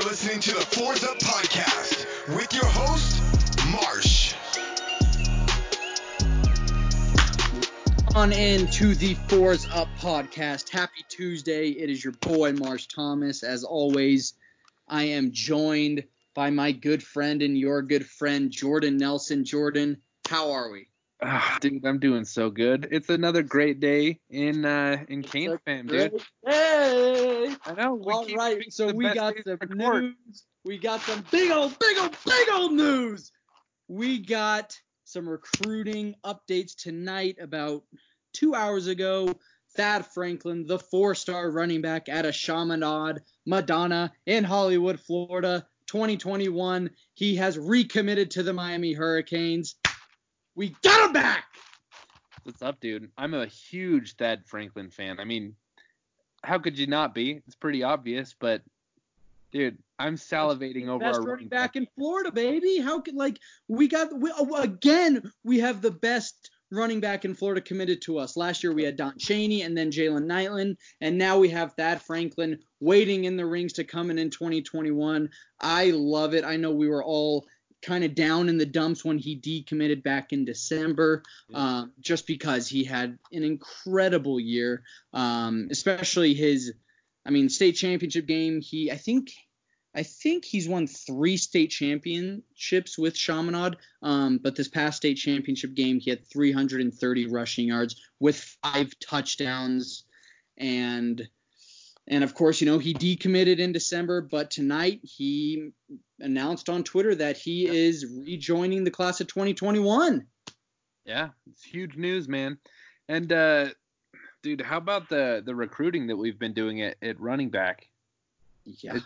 listening to the Fours Up Podcast with your host, Marsh. On into the Fours Up Podcast. Happy Tuesday. It is your boy, Marsh Thomas. As always, I am joined by my good friend and your good friend, Jordan Nelson. Jordan, how are we? Dude, I'm doing so good. It's another great day in Canes fam, dude. Hey! I know. All right, so we got some record. news. We got some big old news. We got some recruiting updates tonight. About 2 hours ago, Thad Franklin, the 4-star running back out of Chaminade, Madonna in Hollywood, Florida, 2021. He has recommitted to the Miami Hurricanes. We got him back! What's up, dude? I'm a huge Thad Franklin fan. I mean, how could you not be? It's pretty obvious, but dude, I'm salivating over best our running back in Florida, baby. How could we have the best running back in Florida committed to us. Last year we had Don Chaney and then Jalen Knighton, and now we have Thad Franklin waiting in the rings to come in 2021. I love it. I know we were all kind of down in the dumps when he decommitted back in December, just because he had an incredible year, especially his, state championship game. I think he's won 3 state championships with Chaminade, but this past state championship game, he had 330 rushing yards with 5 touchdowns, and of course, he decommitted in December, but tonight he announced on Twitter that he is rejoining the class of 2021. Yeah, it's huge news, man. And, dude, how about the recruiting that we've been doing at running back? Yeah.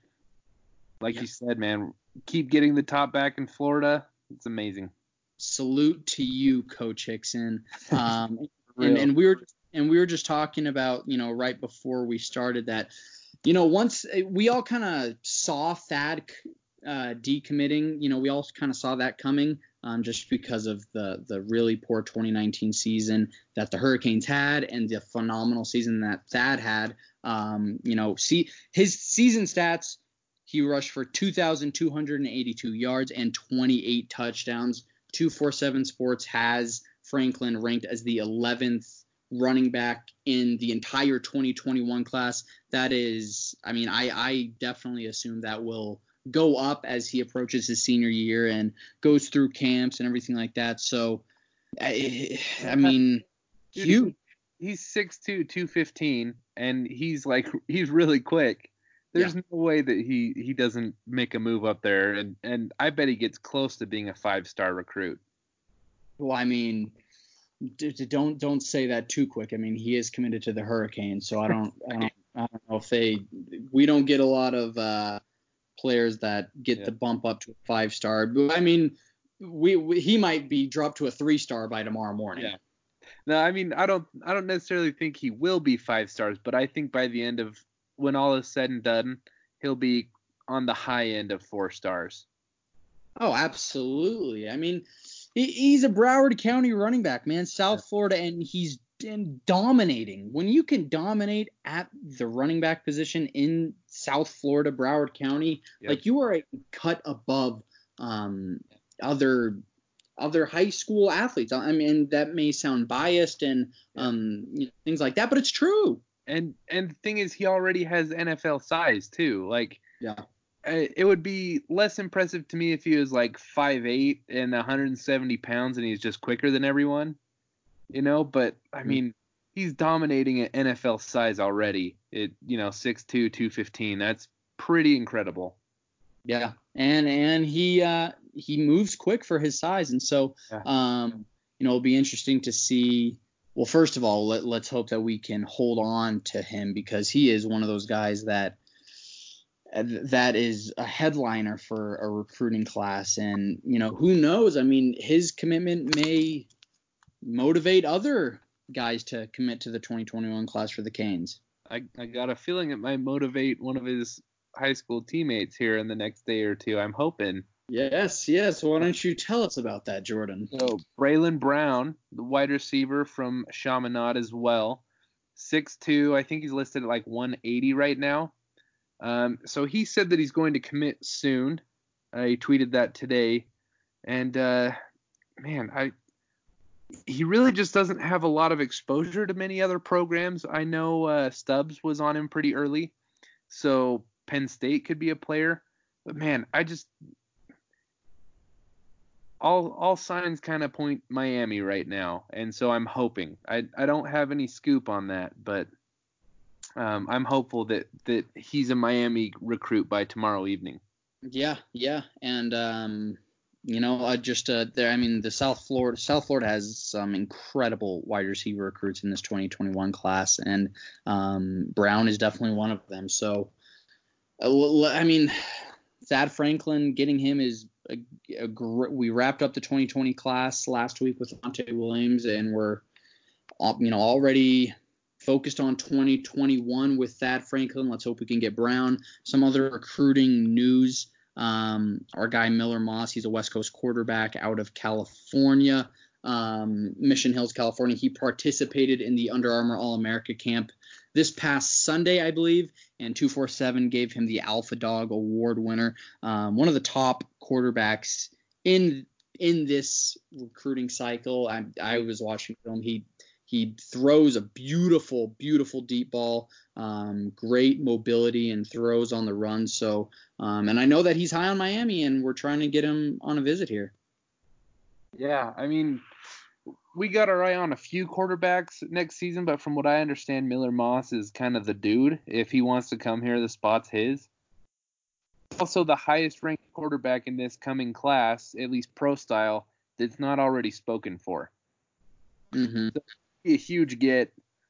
You said, man, keep getting the top back in Florida. It's amazing. Salute to you, Coach Hickson. And we were just talking about, right before we started that, once we all kind of saw Thad decommitting, we all kind of saw that coming, just because of the really poor 2019 season that the Hurricanes had and the phenomenal season that Thad had. See his season stats. He rushed for 2,282 yards and 28 touchdowns. 247 Sports has Franklin ranked as the 11th running back in the entire 2021 class. That is, I definitely assume that will go up as he approaches his senior year and goes through camps and everything like that. So, huge. He's 6'2", 215, and he's really quick. There's no way that he doesn't make a move up there, and I bet he gets close to being a 5-star recruit. Well, don't say that too quick. He is committed to the Hurricanes, so I don't know if we don't get a lot of players that get the bump up to a 5-star. But he might be dropped to a 3-star by tomorrow morning. Yeah. No, I don't necessarily think he will be 5 stars, but I think by the end of when all is said and done, he'll be on the high end of 4 stars. Oh, absolutely. He's a Broward County running back, man, South Florida, and he's dominating. When you can dominate at the running back position in South Florida, Broward County, you are a cut above other high school athletes. That may sound biased and things like that, but it's true. And the thing is, he already has NFL size too. It would be less impressive to me if he was 5'8" and 170 pounds and he's just quicker than everyone, But he's dominating at NFL size already. 6'2", 215. That's pretty incredible. Yeah, and he moves quick for his size, and so it'll be interesting to see. Well, first of all, let's hope that we can hold on to him, because he is one of those guys that is a headliner for a recruiting class. And, who knows? His commitment may motivate other guys to commit to the 2021 class for the Canes. I got a feeling it might motivate one of his high school teammates here in the next day or two. I'm hoping. Yes. Why don't you tell us about that, Jordan? So, Braylon Brown, the wide receiver from Chaminade as well. 6'2", I think he's listed at 180 right now. So he said that he's going to commit soon. He tweeted that today. And, he really just doesn't have a lot of exposure to many other programs. I know Stubbs was on him pretty early, so Penn State could be a player. But, man, all signs kind of point Miami right now, and so I'm hoping. I don't have any scoop on that, but I'm hopeful that he's a Miami recruit by tomorrow evening. Yeah, and the South Florida has some incredible wide receiver recruits in this 2021 class, and Brown is definitely one of them. So, Thad Franklin, getting him is we wrapped up the 2020 class last week with Monte Williams, and we're already focused on 2021 with Thad Franklin. Let's hope we can get Brown. Some other recruiting news. Our guy Miller Moss, he's a West Coast quarterback out of California, Mission Hills, California. He participated in the Under Armour All-America camp this past Sunday, I believe, and 247 gave him the Alpha Dog Award winner. One of the top quarterbacks in this recruiting cycle. I was watching film. He throws a beautiful, beautiful deep ball, great mobility, and throws on the run. So, and I know that he's high on Miami, and we're trying to get him on a visit here. Yeah, we got our eye on a few quarterbacks next season, but from what I understand, Miller Moss is kind of the dude. If he wants to come here, the spot's his. Also, the highest ranked quarterback in this coming class, at least pro style, that's not already spoken for. Mm-hmm. So, a huge get.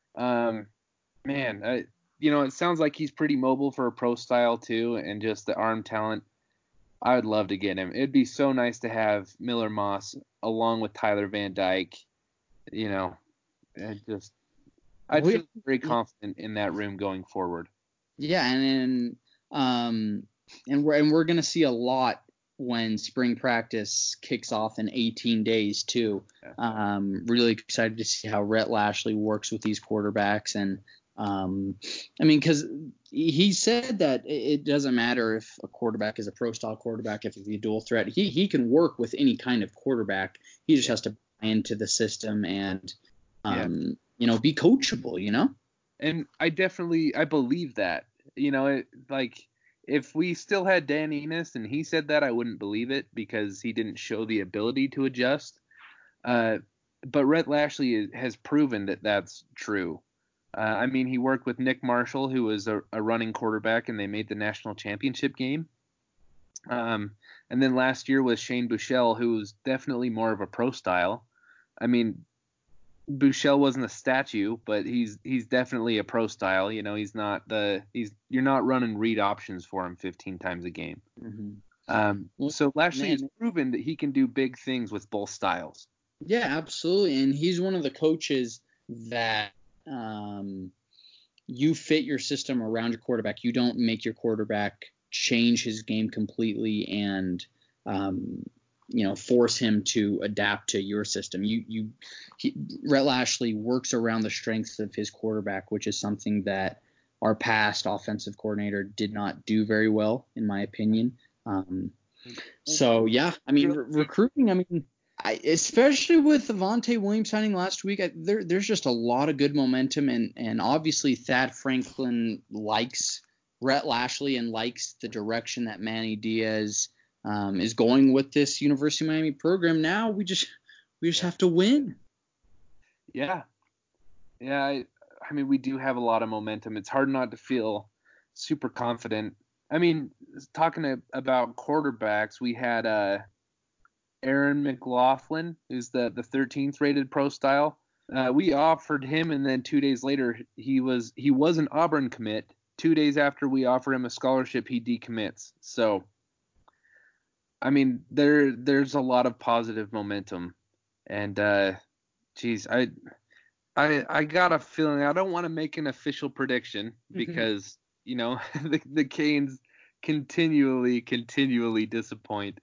It sounds like he's pretty mobile for a pro style too, and just the arm talent. I would love to get him. It'd be so nice to have Miller Moss along with Tyler Van Dyke. I'd feel very confident in that room going forward. Yeah, and we're gonna see a lot when spring practice kicks off in 18 days too. Really excited to see how Rhett Lashley works with these quarterbacks, and because he said that it doesn't matter if a quarterback is a pro style quarterback, if he's a dual threat, he can work with any kind of quarterback. He just has to buy into the system and be coachable. And I believe that. If we still had Dan Enos and he said that, I wouldn't believe it because he didn't show the ability to adjust. But Rhett Lashley has proven that that's true. He worked with Nick Marshall, who was a running quarterback, and they made the national championship game. And then last year was Shane Buechele, who was definitely more of a pro style. Buechele wasn't a statue, but he's definitely a pro style. You're not running read options for him 15 times a game. Mm-hmm. So Lashley has proven that he can do big things with both styles. Yeah, absolutely. And he's one of the coaches that you fit your system around your quarterback. You don't make your quarterback change his game completely and force him to adapt to your system. Rhett Lashley works around the strengths of his quarterback, which is something that our past offensive coordinator did not do very well, in my opinion. Recruiting, especially with Avonte Williams signing last week, there's just a lot of good momentum, and obviously Thad Franklin likes Rhett Lashley and likes the direction that Manny Diaz is going with this University of Miami program. Now we just have to win. Yeah. We do have a lot of momentum. It's hard not to feel super confident. Talking about quarterbacks, we had Aaron McLaughlin, who's the 13th rated pro style. We offered him, and then 2 days later, he was an Auburn commit. 2 days after we offer him a scholarship, he decommits. So, there's a lot of positive momentum, and I got a feeling. I don't want to make an official prediction because the Canes continually disappoint.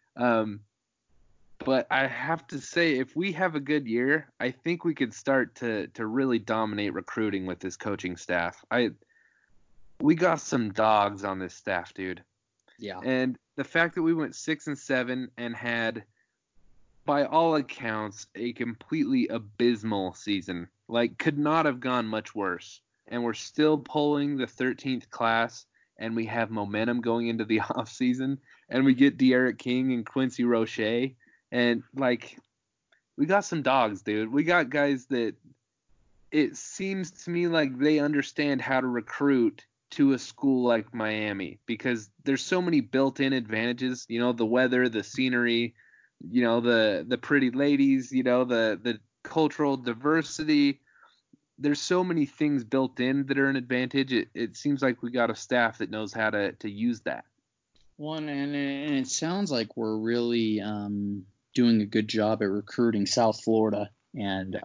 But I have to say, if we have a good year, I think we could start to really dominate recruiting with this coaching staff. we got some dogs on this staff, dude. Yeah. And the fact that we went 6-7 and had, by all accounts, a completely abysmal season, like could not have gone much worse. And we're still pulling the 13th class, and we have momentum going into the off season, and we get De'Aaron King and Quincy Roche, and like we got some dogs, dude. We got guys that it seems to me like they understand how to recruit to a school like Miami, because there's so many built-in advantages, the weather, the scenery, the pretty ladies, the cultural diversity. There's so many things built in that are an advantage. It seems like we got a staff that knows how to use that. One, and it sounds like we're really doing a good job at recruiting South Florida, and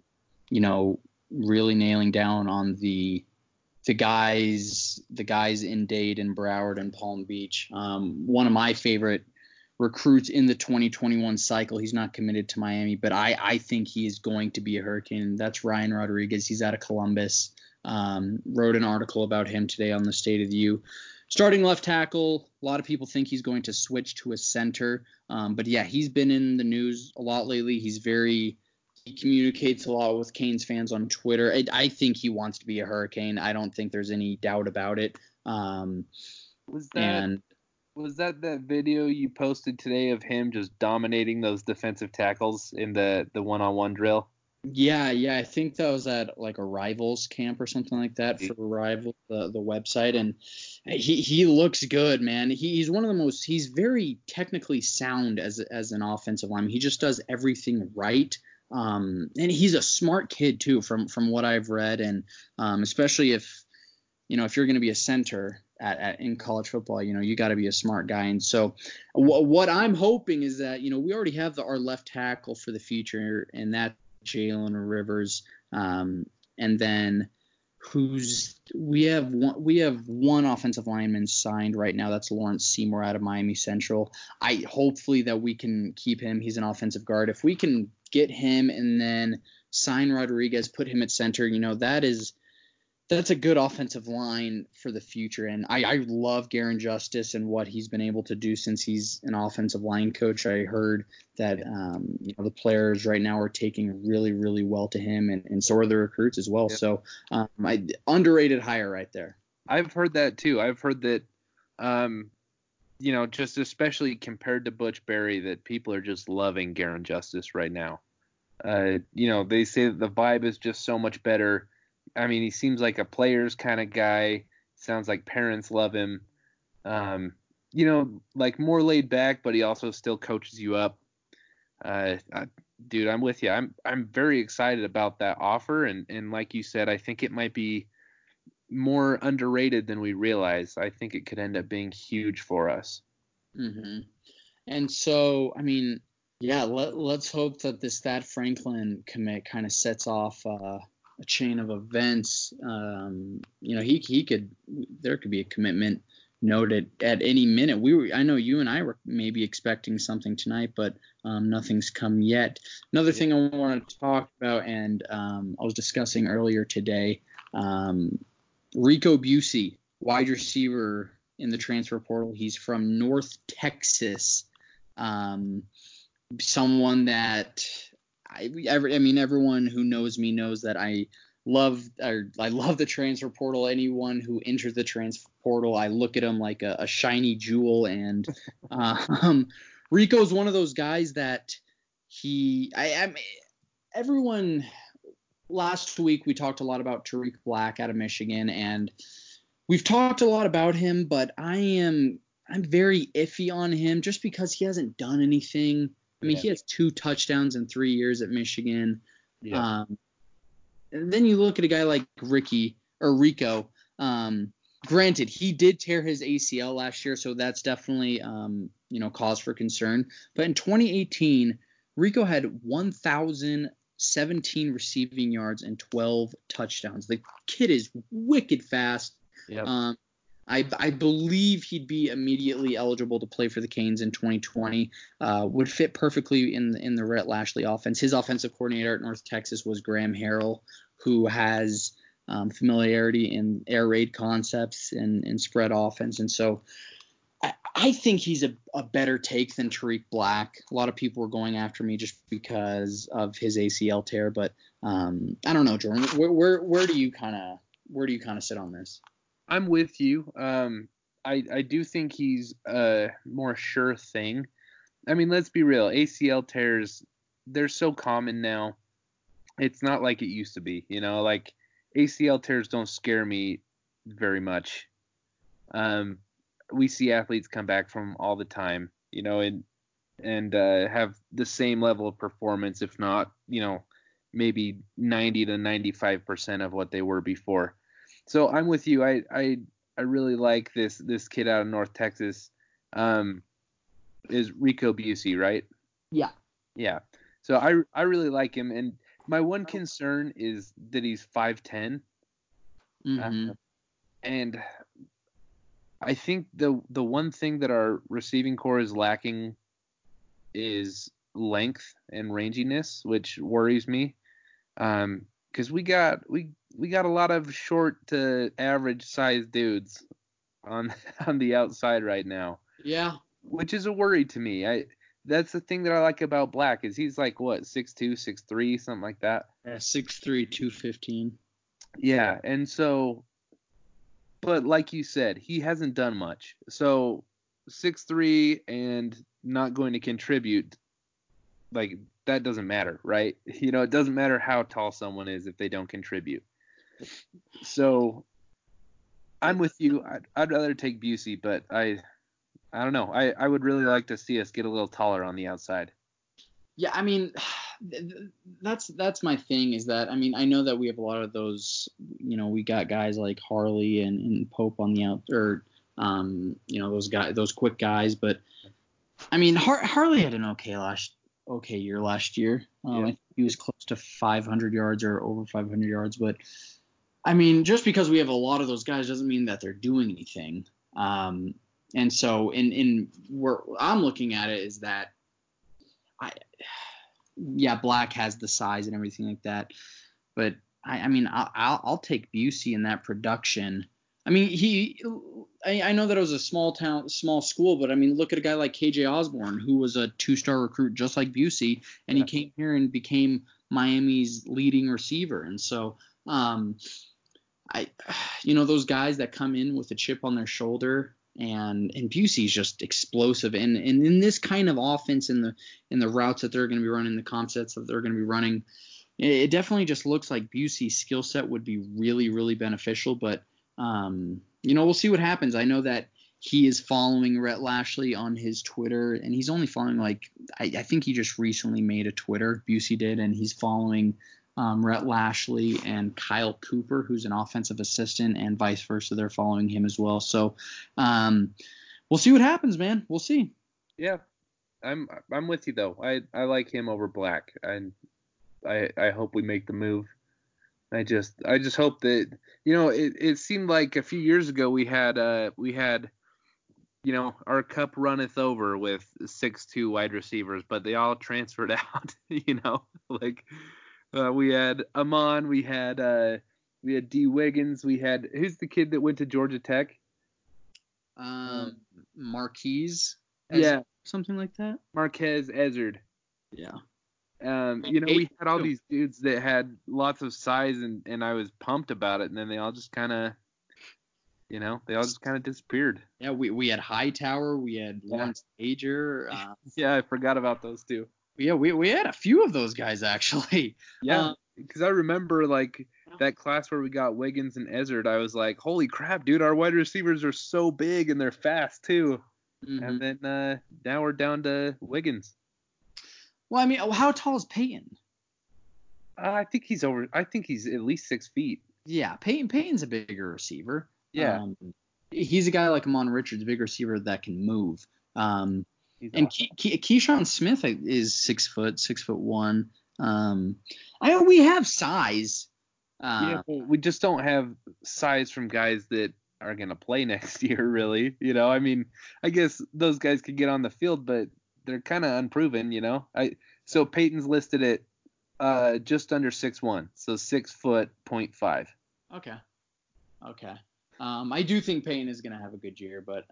really nailing down on the guys in Dade and Broward and Palm Beach. One of my favorite recruits in the 2021 cycle. He's not committed to Miami, but I think he is going to be a Hurricane. That's Ryan Rodriguez. He's out of Columbus. Wrote an article about him today on the State of the U. Starting left tackle. A lot of people think he's going to switch to a center. But yeah, he's been in the news a lot lately. He communicates a lot with Canes fans on Twitter. I think he wants to be a Hurricane. I don't think there's any doubt about it. Was that video you posted today of him just dominating those defensive tackles in the one-on-one drill? Yeah, I think that was at like a Rivals camp or something like that for Rival, the website, and he looks good, man. He's one of the most. He's very technically sound as an offensive lineman. He just does everything right. And he's a smart kid too, from what I've read, and especially if you're going to be a center in college football, you got to be a smart guy. And so what I'm hoping is that we already have our left tackle for the future, and that Jalen Rivers, and then we have one offensive lineman signed right now. That's Lawrence Seymour out of Miami Central. Hopefully that we can keep him. He's an offensive guard. If we can get him and then sign Rodriguez, put him at center, that's a good offensive line for the future. And I love Garin Justice and what he's been able to do since he's an offensive line coach. I heard that the players right now are taking really, really well to him, and so are the recruits as well. Yep. So underrated hire right there. I've heard that too. I've heard that, just especially compared to Butch Berry, that people are just loving Garin Justice right now. They say that the vibe is just so much better. I mean, he seems like a player's kind of guy. Sounds like parents love him. Like more laid back, but he also still coaches you up. Dude, I'm with you. I'm very excited about that offer, and like you said, I think it might be more underrated than we realize. I think it could end up being huge for us. Mm-hmm. And so, I mean, yeah, let's hope that this Thad Franklin commit kind of sets off a chain of events. There could be a commitment noted at any minute. I know you and I were maybe expecting something tonight, but nothing's come yet. Another thing I want to talk about, and I was discussing earlier today, Rico Busey, wide receiver in the transfer portal. He's from North Texas. Someone that everyone who knows me knows that I love the transfer portal. Anyone who enters the transfer portal, I look at him like a shiny jewel. And Rico is one of those guys that everyone. Last week we talked a lot about Tariq Black out of Michigan, and we've talked a lot about him, but I'm very iffy on him just because he hasn't done anything. I mean, He has 2 touchdowns in 3 years at Michigan. Yeah. And then you look at a guy like Rico. Granted, he did tear his ACL last year, so that's definitely cause for concern. But in 2018, Rico had 1,017 receiving yards and 12 touchdowns. The kid is wicked fast. Yep. I believe he'd be immediately eligible to play for the Canes in 2020. Would fit perfectly in the Rhett Lashley offense. His offensive coordinator at North Texas was Graham Harrell, who has familiarity in air raid concepts and spread offense. And so I think he's a better take than Tariq Black. A lot of people were going after me just because of his ACL tear, but I don't know, Jordan. Where do you kind of sit on this? I'm with you. I do think he's a more sure thing. I mean, let's be real. ACL tears, they're so common now. It's not like it used to be, like ACL tears don't scare me very much. We see athletes come back from all the time, and have the same level of performance, if not, maybe 90 to 95% of what they were before. So I'm with you. I really like this kid out of North Texas. Is Rico Busey, right? Yeah. Yeah. So I really like him, and my one concern is that he's 5'10". Mm-hmm. And I think the one thing that our receiving core is lacking is length and ranginess, which worries me. Because we got a lot of short to average sized dudes on the outside right now. Yeah. Which is a worry to me. That's the thing that I like about Black is he's like what 6'2", 6'3", something like that. Yeah, 6'3", 215. Yeah, and so, but like you said, he hasn't done much. So 6'3" and not going to contribute, like that doesn't matter, right? It doesn't matter how tall someone is if they don't contribute. So I'm with you. I'd rather take Busey, but I don't know. I would really like to see us get a little taller on the outside. Yeah, I mean, that's my thing is that, I mean, I know that we have a lot of those, we got guys like Harley and Pope on the out, or, those quick guys, but I mean, Harley had an okay year last year. I think he was close to 500 yards or over 500 yards, but I mean, just because we have a lot of those guys doesn't mean that they're doing anything. And so in where I'm looking at it is that Black has the size and everything like that, but I mean, I'll take Busey in that production. I mean, I know that it was a small school, but I mean, look at a guy like KJ Osborne, who was a 2-star recruit just like Busey, and he came here and became Miami's leading receiver. And so, those guys that come in with a chip on their shoulder, and Busey's just explosive, and in this kind of offense, in the routes that they're going to be running, the comp sets that they're going to be running, it definitely just looks like Busey's skill set would be really, really beneficial. But we'll see what happens. I know that he is following Rhett Lashley on his Twitter, and he's only following I think he just recently made a Twitter, Busey did, and he's following Rhett Lashley and Kyle Cooper, who's an offensive assistant, and vice versa. They're following him as well. So we'll see what happens, man. We'll see. Yeah, I'm with you though. I like him over Black, and I hope we make the move. I just hope that it seemed like a few years ago we had our cup runneth over with 6'2" wide receivers, but they all transferred out. We had Amon, we had D Wiggins, we had who's the kid that went to Georgia Tech? Marquise. Yeah, something like that. Marquez Ezzard. Yeah. We had all these dudes that had lots of size, and I was pumped about it, and then they all just kind of, disappeared. Yeah, we had Hightower, we had Lawrence Ager. Yeah, I forgot about those two. Yeah, we had a few of those guys actually. Yeah, because I remember that class where we got Wiggins and Ezzard. I was like, holy crap, dude, our wide receivers are so big and they're fast too. Mm-hmm. And then now we're down to Wiggins. Well, I mean, how tall is Peyton? I think he's at least 6 feet. Yeah, Peyton's a bigger receiver. Yeah. He's a guy like Amon Richards, a big receiver that can move. And awesome. Keyshawn Smith is 6'1". I know we have size. Yeah, but we just don't have size from guys that are going to play next year, really. I mean, I guess those guys could get on the field, but they're kind of unproven, So Peyton's listed at just under 6'1", so 6'0.5". Okay. I do think Payne is going to have a good year, but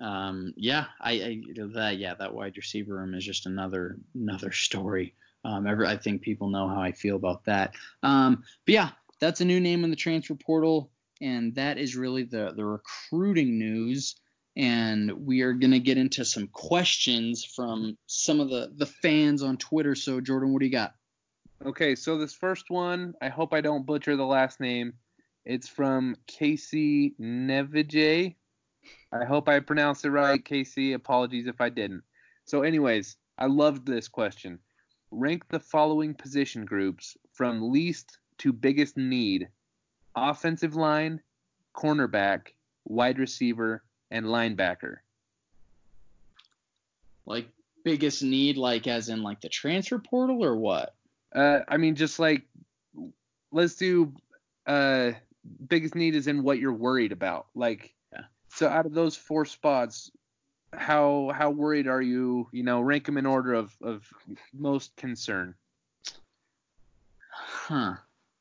that wide receiver room is just another story. I think people know how I feel about that. But yeah, that's a new name in the transfer portal, and that is really the recruiting news. And we are going to get into some questions from some of the fans on Twitter. So Jordan, what do you got? Okay, so this first one, I hope I don't butcher the last name. It's from Casey Nevijay. I hope I pronounced it right, Casey. Apologies if I didn't. So anyways, I loved this question. Rank the following position groups from least to biggest need. Offensive line, cornerback, wide receiver, and linebacker. Like biggest need, like as in like the transfer portal or what? I mean, just like, let's do biggest need is in what you're worried about. Like, yeah. So out of those 4 spots, how worried are you? Rank them in order of most concern. Huh.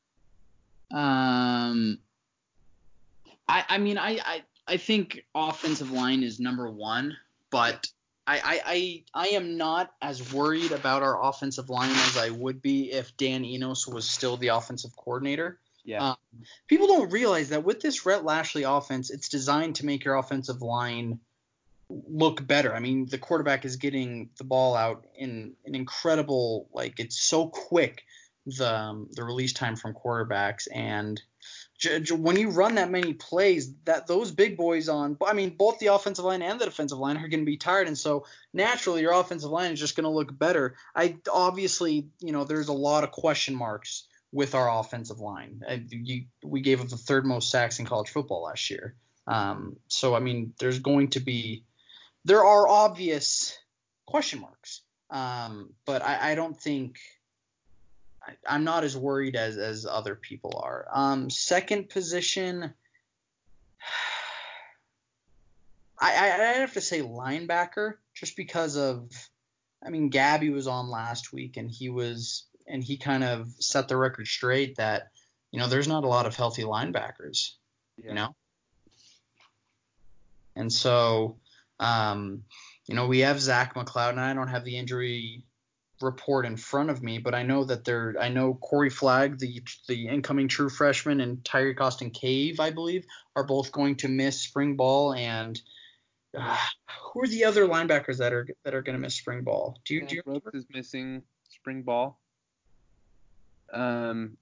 I mean, I think offensive line is number 1, but I am not as worried about our offensive line as I would be if Dan Enos was still the offensive coordinator. Yeah. People don't realize that with this Rhett Lashlee offense, it's designed to make your offensive line look better. I mean, the quarterback is getting the ball out in an incredible, like, it's so quick, the release time from quarterbacks, and when you run that many plays, that those big boys both the offensive line and the defensive line are going to be tired, and so naturally your offensive line is just going to look better. Obviously, there's a lot of question marks with our offensive line. We gave up the 3rd most sacks in college football last year. So I mean, there are obvious question marks. But I don't think I'm not as worried as other people are. Second position, I'd have to say linebacker, just because of, I mean, Gabby was on last week and he kind of set the record straight that, there's not a lot of healthy linebackers, And so, we have Zach McCloud, and I don't have the injury report in front of me, but I know Corey Flagg, the incoming true freshman, and Tyreek Austin Cave, I believe, are both going to miss spring ball. And who are the other linebackers that are going to miss spring ball? Do you Brooks is missing spring ball. So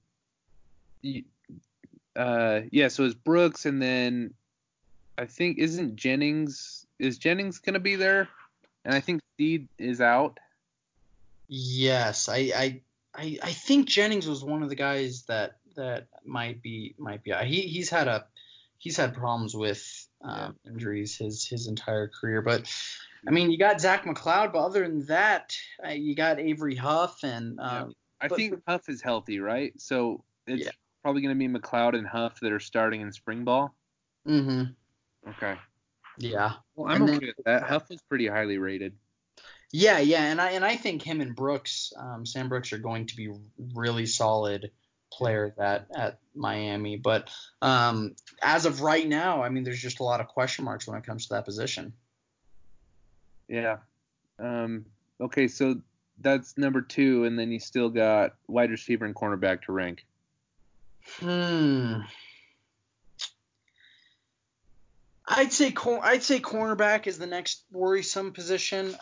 it's Brooks, and then I think is Jennings going to be there? And I think Steed is out. Yes, I think Jennings was one of the guys that might be out. He's had problems with injuries his entire career, but I mean, you got Zach McCloud, but other than that, you got Avery Huff, and I think Huff is healthy, right? So it's probably going to be McCloud and Huff that are starting in spring ball. Mm-hmm. Okay. Yeah. Well, I'm okay with that. Huff is pretty highly rated. Yeah, and I think him and Brooks, Sam Brooks, are going to be really solid players at Miami. But as of right now, I mean, there's just a lot of question marks when it comes to that position. Yeah. Okay, so that's number 2, and then you still got wide receiver and cornerback to rank. I'd say cornerback is the next worrisome position.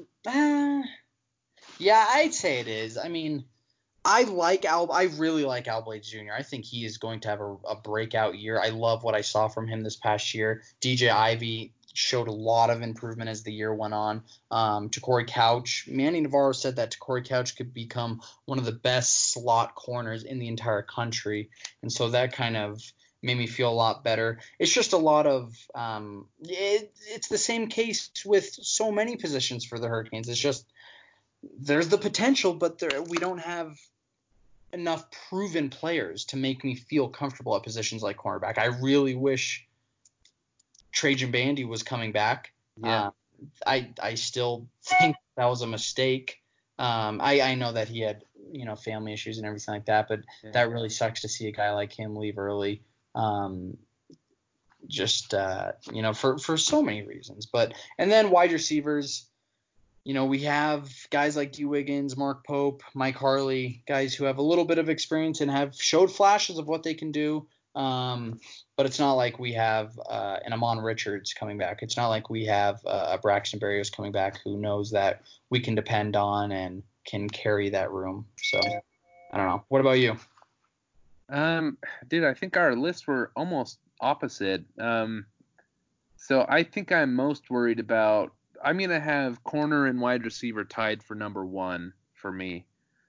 Yeah, I'd say it is. I mean, I really like Al Blades Jr. I think he is going to have a breakout year. I love what I saw from him this past year. DJ Ivey showed a lot of improvement as the year went on. Torrey Couch, Manny Navarro said that Torrey Couch could become one of the best slot corners in the entire country, and so that kind of made me feel a lot better. It's just a lot of it's the same case with so many positions for the Hurricanes. It's just there's the potential, but we don't have enough proven players to make me feel comfortable at positions like cornerback. I really wish Trajan Bandy was coming back. Yeah. I still think that was a mistake. I know that he had family issues and everything like that, but that really sucks to see a guy like him leave early. For so many reasons. And then wide receivers, we have guys like D. Wiggins, Mark Pope, Mike Harley, guys who have a little bit of experience and have showed flashes of what they can do. But it's not like we have an Amon Richards coming back. It's not like we have a Braxton Berrios coming back who knows that we can depend on and can carry that room. So I don't know. What about you? Dude, I think our lists were almost opposite. So I think I'm most worried about. I'm gonna have corner and wide receiver tied for number one for me.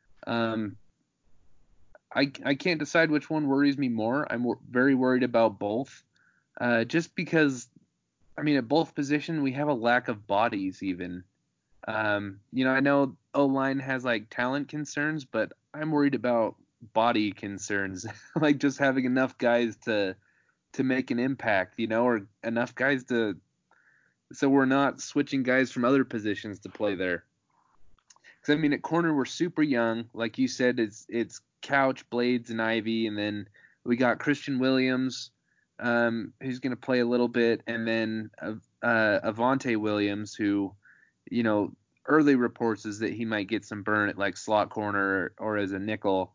I can't decide which one worries me more. I'm very worried about both, just because, I mean, at both positions we have a lack of bodies even. I know O-line has like talent concerns, but I'm worried about body concerns, like just having enough guys to make an impact, or enough guys so we're not switching guys from other positions to play there. Because I mean, at corner we're super young, like you said, it's Couch, Blades, and Ivy, and then we got Christian Williams, who's going to play a little bit, and then Avonte Williams, who, early reports is that he might get some burn at like slot corner or as a nickel,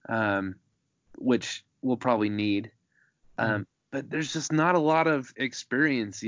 which we'll probably need. But there's just not a lot of experience,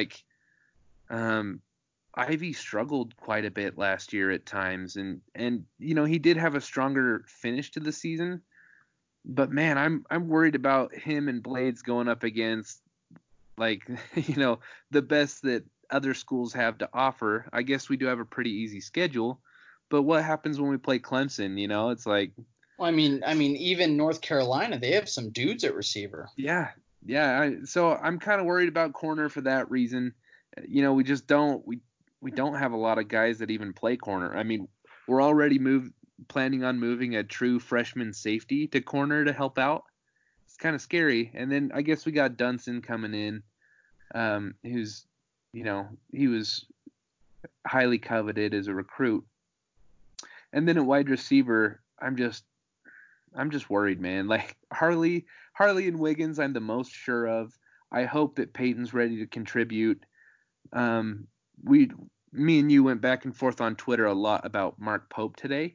Ivy struggled quite a bit last year at times, and he did have a stronger finish to the season. But man, I'm worried about him and Blades going up against like the best that other schools have to offer. I guess we do have a pretty easy schedule, but what happens when we play Clemson? It's like. Well, I mean, even North Carolina, they have some dudes at receiver. Yeah. So I'm kind of worried about corner for that reason. We just don't have a lot of guys that even play corner. I mean, we're already planning on moving a true freshman safety to corner to help out. It's kind of scary. And then I guess we got Dunson coming in, who's, he was highly coveted as a recruit. And then at wide receiver, I'm just worried, man. Like Harley and Wiggins, I'm the most sure of. I hope that Peyton's ready to contribute. Me and you went back and forth on Twitter a lot about Mark Pope today.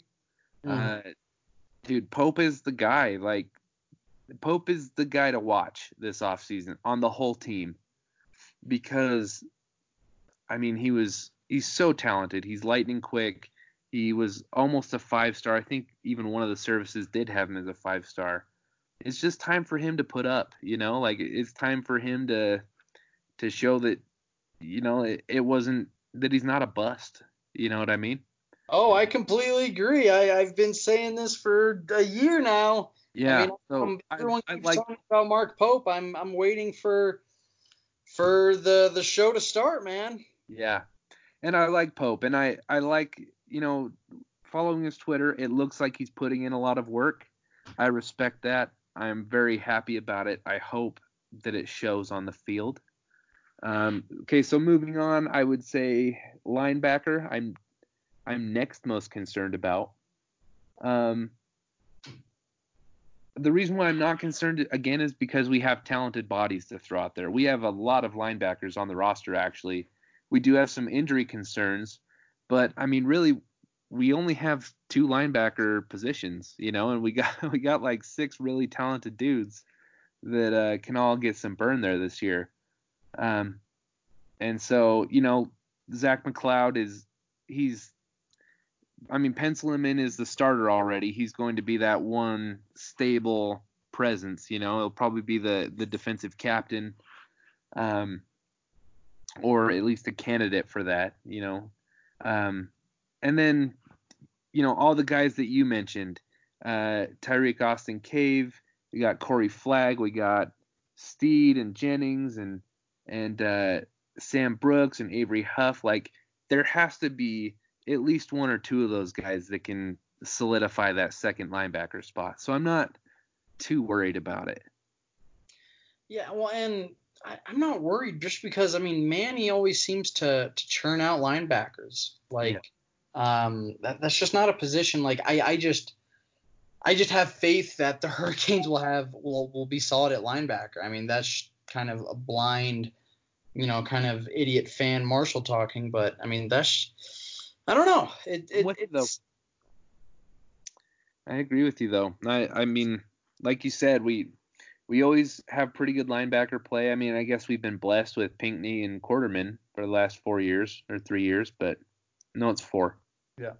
Dude, Pope is the guy. Like, Pope is the guy to watch this offseason on the whole team, because, I mean, he's so talented. He's lightning quick. He was almost a 5-star. I think even one of the services did have him as a 5-star. It's just time for him to put up, like it's time for him to show that, it wasn't that he's not a bust. You know what I mean? Oh, I completely agree. I've been saying this for a year now. Yeah. Everyone keeps talking about Mark Pope. I'm waiting for the show to start, man. Yeah. And I like Pope, and I like, following his Twitter, it looks like he's putting in a lot of work. I respect that. I'm very happy about it. I hope that it shows on the field. Okay, so moving on, I would say linebacker. I'm next most concerned about. The reason why I'm not concerned again is because we have talented bodies to throw out there. We have a lot of linebackers on the roster, actually. We do have some injury concerns, but I mean, really, we only have 2 linebacker positions, and we got like 6 really talented dudes that can all get some burn there this year. And so, Zach McLeod pencil him in as the starter already. He's going to be that one stable presence, he'll probably be the defensive captain, or at least a candidate for that, and then, all the guys that you mentioned, Tyreek Austin Cave, we got Corey Flagg, we got Steed and Jennings and Sam Brooks and Avery Huff. Like, there has to be at least 1 or 2 of those guys that can solidify that second linebacker spot. So I'm not too worried about it. Yeah, well, and I'm not worried just because, Manny always seems to churn out linebackers. Like, that's just not a position. Like, I just have faith that the Hurricanes will be solid at linebacker. I mean, that's kind of a blind, kind of idiot fan Marshall talking, but I mean, I don't know. It's. I agree with you though. I mean, like you said, we always have pretty good linebacker play. I mean, I guess we've been blessed with Pinckney and Quarterman for the last 4 years or 3 years, but no, it's 4. Yeah.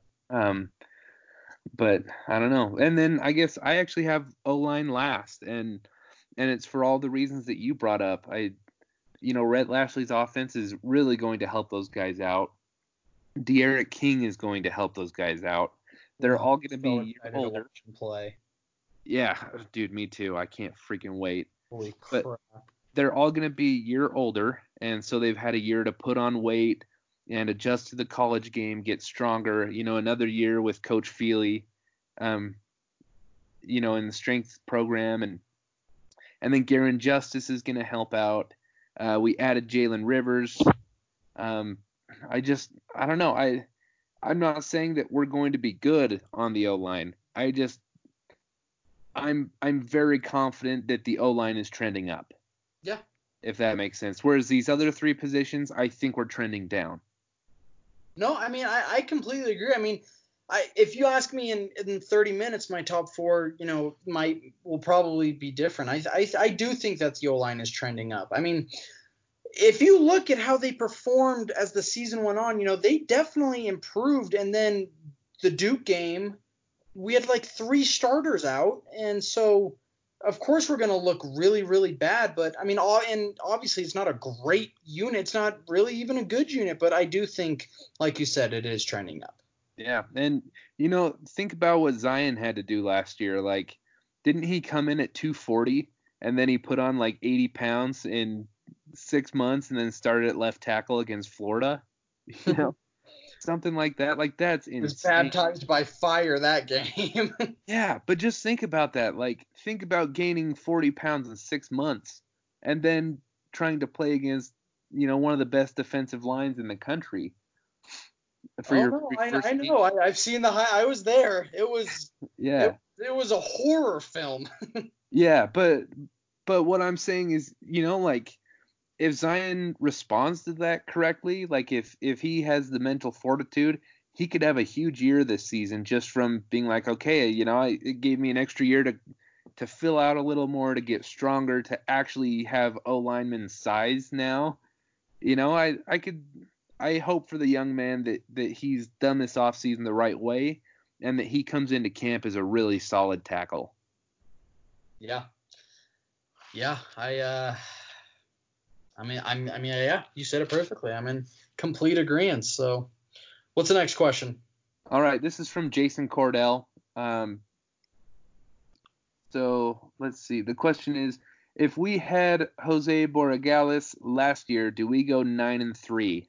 But I don't know. And then I guess I actually have O-line last, and it's for all the reasons that you brought up. Rhett Lashley's offense is really going to help those guys out. De'Aaron King is going to help those guys out. They're all going to be a year older. Play. Yeah, dude, me too. I can't freaking wait. Holy crap. But they're all going to be a year older, and so they've had a year to put on weight and adjust to the college game, get stronger. Another year with Coach Feely, in the strength program, and then Garen Justice is going to help out. We added Jalen Rivers. I don't know. I'm not saying that we're going to be good on the O-line. I'm very confident that the O-line is trending up. Yeah. If that makes sense. Whereas these other 3 positions, I think we're trending down. No, I mean, I completely agree. I mean, if you ask me in 30 minutes, my top 4, will probably be different. I do think that the O-line is trending up. I mean, if you look at how they performed as the season went on, they definitely improved. And then the Duke game, we had like 3 starters out, and so of course we're going to look really, really bad. But I mean, and obviously it's not a great unit. It's not really even a good unit. But I do think, like you said, it is trending up. Yeah, and think about what Zion had to do last year. Like, didn't he come in at 240 and then he put on like 80 pounds in 6 months and then started at left tackle against Florida? Something like that. Like, that's insane. He was baptized by fire that game. Yeah, but just think about that. Like, think about gaining 40 pounds in 6 months and then trying to play against, one of the best defensive lines in the country. I know. I've seen I was there. It was yeah. It was a horror film. Yeah, but what I'm saying is, like, if Zion responds to that correctly, like if he has the mental fortitude, he could have a huge year this season just from being like, okay, it gave me an extra year to fill out a little more, to get stronger, to actually have O-lineman size now. I hope for the young man that he's done this offseason the right way and that he comes into camp as a really solid tackle. Yeah. Yeah, yeah, you said it perfectly. I'm in complete agreement. So, what's the next question? All right, this is from Jason Cordell. So let's see. The question is, if we had Jose Borregales last year, do we go 9-3?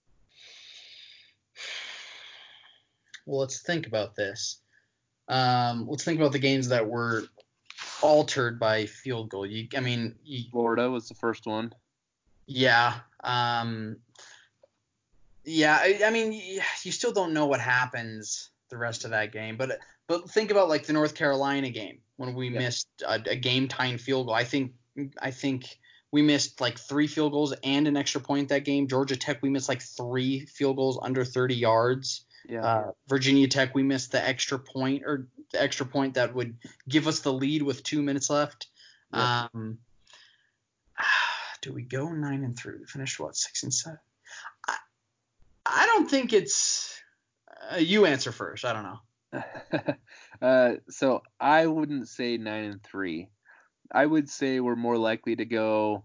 Well, let's think about this. Let's think about the games that were altered by field goal. Florida was the first one. Yeah. Yeah. I mean, you still don't know what happens the rest of that game, but think about like the North Carolina game when we missed a game-tying field goal. I think we missed like 3 field goals and an extra point that game. Georgia Tech, we missed like 3 field goals under 30 yards. Yeah. Virginia Tech, we missed the extra point that would give us the lead with 2 minutes left. Yeah. Do we go 9-3? We finished 6-7? I don't think it's. You answer first. I don't know. So I wouldn't say 9-3. I would say we're more likely to go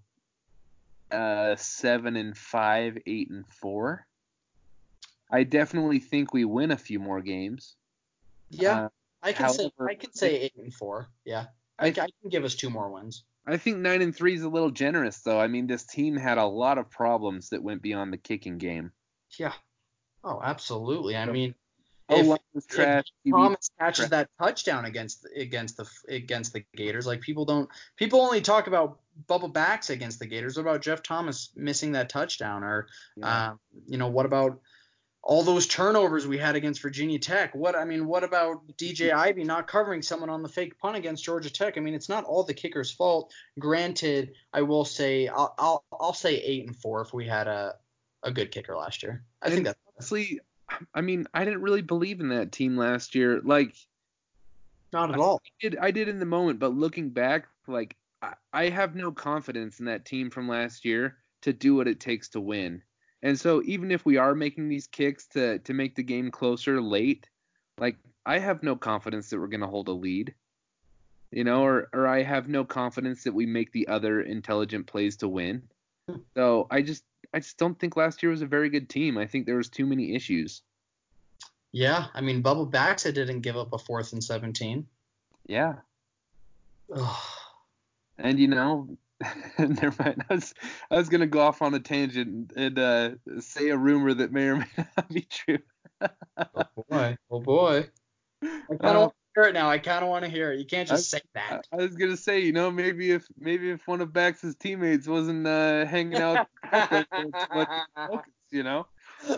7-5, 8-4. I definitely think we win a few more games. Yeah, I can say 8-4. Yeah, I can give us 2 more wins. I think 9-3 is a little generous, though. I mean, this team had a lot of problems that went beyond the kicking game. Yeah. Oh, absolutely. I mean, if Thomas catches that touchdown against the Gators, like people only talk about Bubba Bax against the Gators. What about Jeff Thomas missing that touchdown? Or what about all those turnovers we had against Virginia Tech. What about DJ Ivey not covering someone on the fake punt against Georgia Tech? I mean, it's not all the kicker's fault. Granted, I will say I'll say 8-4 if we had a good kicker last year. I think that's honestly. I mean, I didn't really believe in that team last year. Like, not at all. I did in the moment, but looking back, like, I have no confidence in that team from last year to do what it takes to win. And so even if we are making these kicks to make the game closer late, like, I have no confidence that we're going to hold a lead, or I have no confidence that we make the other intelligent plays to win. So I just don't think last year was a very good team. I think there was too many issues. Yeah, I mean, Bubba Baxa didn't give up a 4th and 17. Yeah. Ugh. And never mind. I was gonna go off on a tangent and say a rumor that may or may not be true. Oh boy. I kind of want to hear it now. I kind of want to hear it. You can't just say that. I was gonna say, maybe if one of Bax's teammates wasn't hanging out too much focus,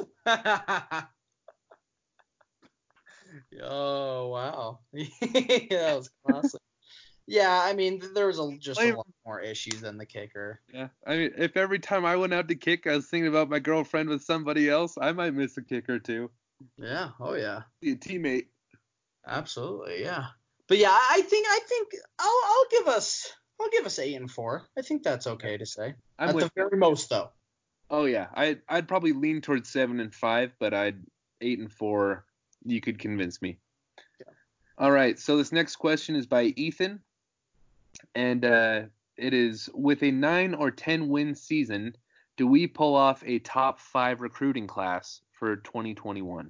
Oh wow. That was classic. Yeah, I mean, there was just a lot more issues than the kicker. Yeah, I mean, if every time I went out to kick, I was thinking about my girlfriend with somebody else, I might miss a kick or two. Yeah. Oh yeah. Be a teammate. Absolutely. Yeah. But yeah, I think I'll give us 8-4. I think that's okay to say. At the very most, though. Oh yeah, I'd probably lean towards 7-5, but 8-4. You could convince me. Yeah. All right, so this next question is by Ethan. And it is, with a 9 or 10 win season, do we pull off a top 5 recruiting class for 2021?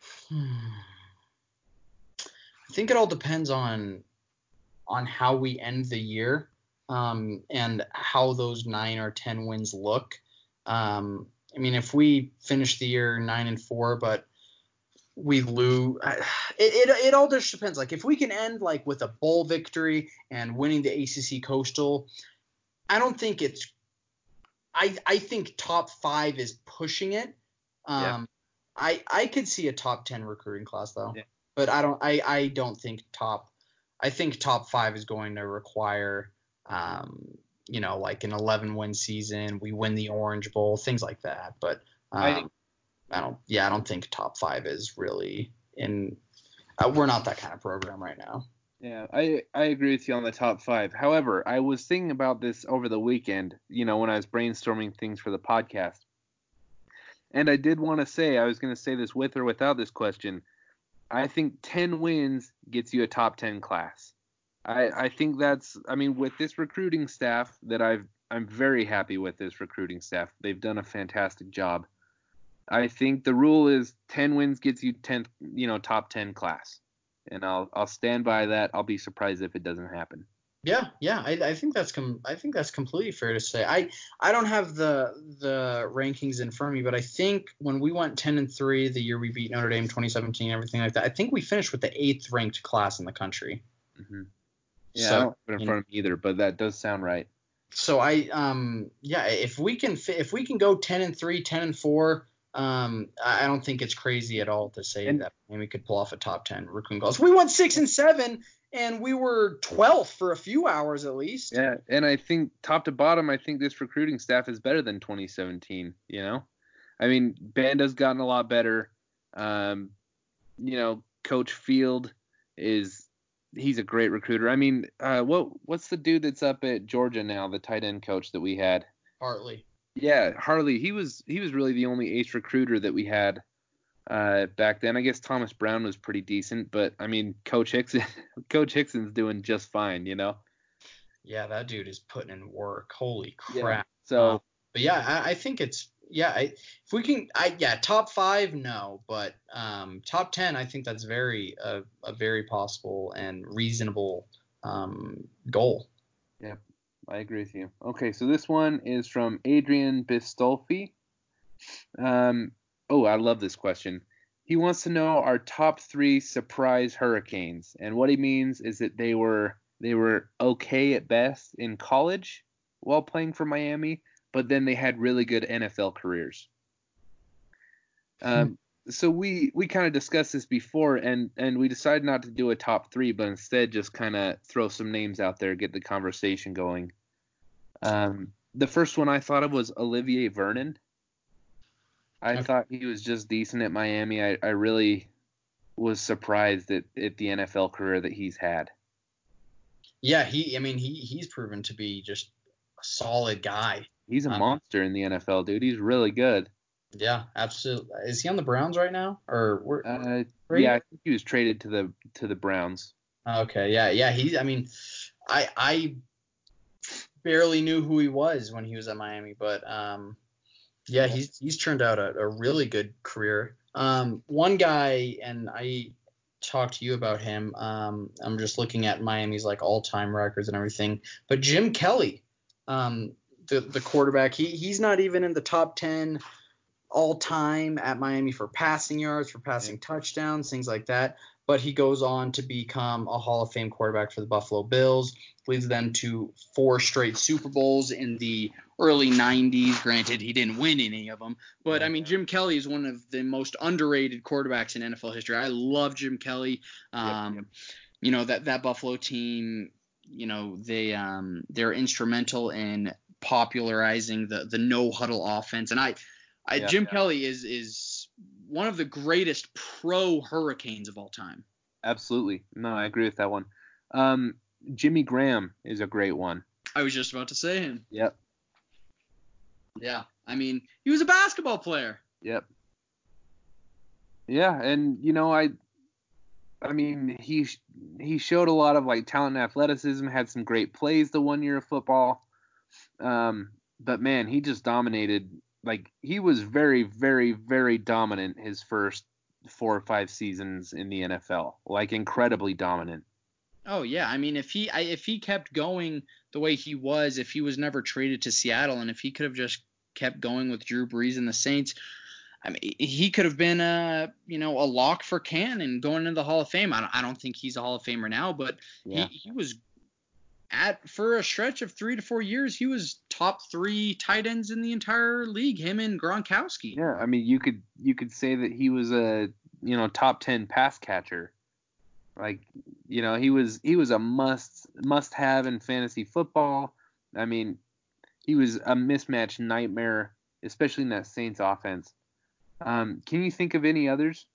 I think it all depends on how we end the year, and how those 9 or 10 wins look. I mean, if we finish the year 9-4, but we lose, it all just depends. Like, if we can end like with a bowl victory and winning the ACC Coastal, I don't think it's. I think top 5 is pushing it. Yeah. I could see a top 10 recruiting class though, yeah. But I don't think top. I think top 5 is going to require, like an 11-win season. We win the Orange Bowl, things like that. But I don't think top 5 is really in. We're not that kind of program right now. Yeah, I agree with you on the top 5. However, I was thinking about this over the weekend, when I was brainstorming things for the podcast. And I did want to say, I was going to say this with or without this question, I think 10 wins gets you a top 10 class. I think that's, I mean, with this recruiting staff that I'm very happy with this recruiting staff. They've done a fantastic job. I think the rule is 10 wins gets you 10th, top 10 class. And I'll stand by that. I'll be surprised if it doesn't happen. Yeah, I think that's completely fair to say. I don't have the rankings in front of me, but I think when we went 10-3 the year we beat Notre Dame 2017, everything like that, I think we finished with the 8th ranked class in the country. Mm-hmm. Yeah, so, I don't have it in front of me either, but that does sound right. So if we can go 10-3, 10-4, I don't think it's crazy at all to say that we could pull off a top 10 recruiting class. We went 6-7. And we were 12th for a few hours at least. Yeah, and I think top to bottom, I think this recruiting staff is better than 2017, I mean, Banda's gotten a lot better. Coach Field he's a great recruiter. I mean, what's the dude that's up at Georgia now, the tight end coach that we had? Hartley. Yeah, Hartley. He was really the only ace recruiter that we had back then. I guess Thomas Brown was pretty decent, but I mean, Coach Hickson's doing just fine, Yeah, that dude is putting in work. Holy crap. Yeah, so, but yeah, I think it's if we can, top 5, no, but top 10, I think that's a very possible and reasonable goal. Yeah, I agree with you. Okay, so this one is from Adrian Bistolfi. I love this question. He wants to know our top 3 surprise Hurricanes, and what he means is that they were okay at best in college while playing for Miami, but then they had really good NFL careers. So we kind of discussed this before, and we decided not to do a top 3, but instead just kind of throw some names out there, get the conversation going. The first one I thought of was Olivier Vernon. I thought he was just decent at Miami. I really was surprised at the NFL career that he's had. Yeah, he's proven to be just a solid guy. He's a monster in the NFL, dude. He's really good. Yeah, absolutely. Is he on the Browns right now, or yeah, I think he was traded to the Browns. Okay, yeah. I barely knew who he was when he was at Miami, but yeah, he's turned out a really good career. One guy, and I talked to you about him. I'm just looking at Miami's like all-time records and everything, but Jim Kelly, the quarterback, he's not even in the top 10 all time at Miami for passing yards, for passing touchdowns, things like that. But he goes on to become a Hall of Fame quarterback for the Buffalo Bills, leads them to 4 straight Super Bowls in the early 90s. Granted, he didn't win any of them. But, Jim Kelly is one of the most underrated quarterbacks in NFL history. I love Jim Kelly. You know, that Buffalo team, you know, they're instrumental in popularizing the no-huddle offense. And Jim Kelly is one of the greatest pro Hurricanes of all time. Absolutely. No, I agree with that one. Jimmy Graham is a great one. I was just about to say him. Yep. Yeah. He was a basketball player. Yep. Yeah, and you know, he showed a lot of like talent and athleticism, had some great plays the one year of football. But man, he just dominated. Like, he was very, very, very dominant his first 4 or 5 seasons in the NFL. Like, incredibly dominant. Oh yeah, if he kept going the way he was, if he was never traded to Seattle, and if he could have just kept going with Drew Brees and the Saints, he could have been a lock for Cannon going into the Hall of Fame. I don't think he's a Hall of Famer now, but he was for a stretch of 3 to 4 years, he was top 3 tight ends in the entire league, him and Gronkowski. Yeah, you could say that he was a top 10 pass catcher. Like, he was a must have in fantasy football. He was a mismatch nightmare, especially in that Saints offense. Can you think of any others?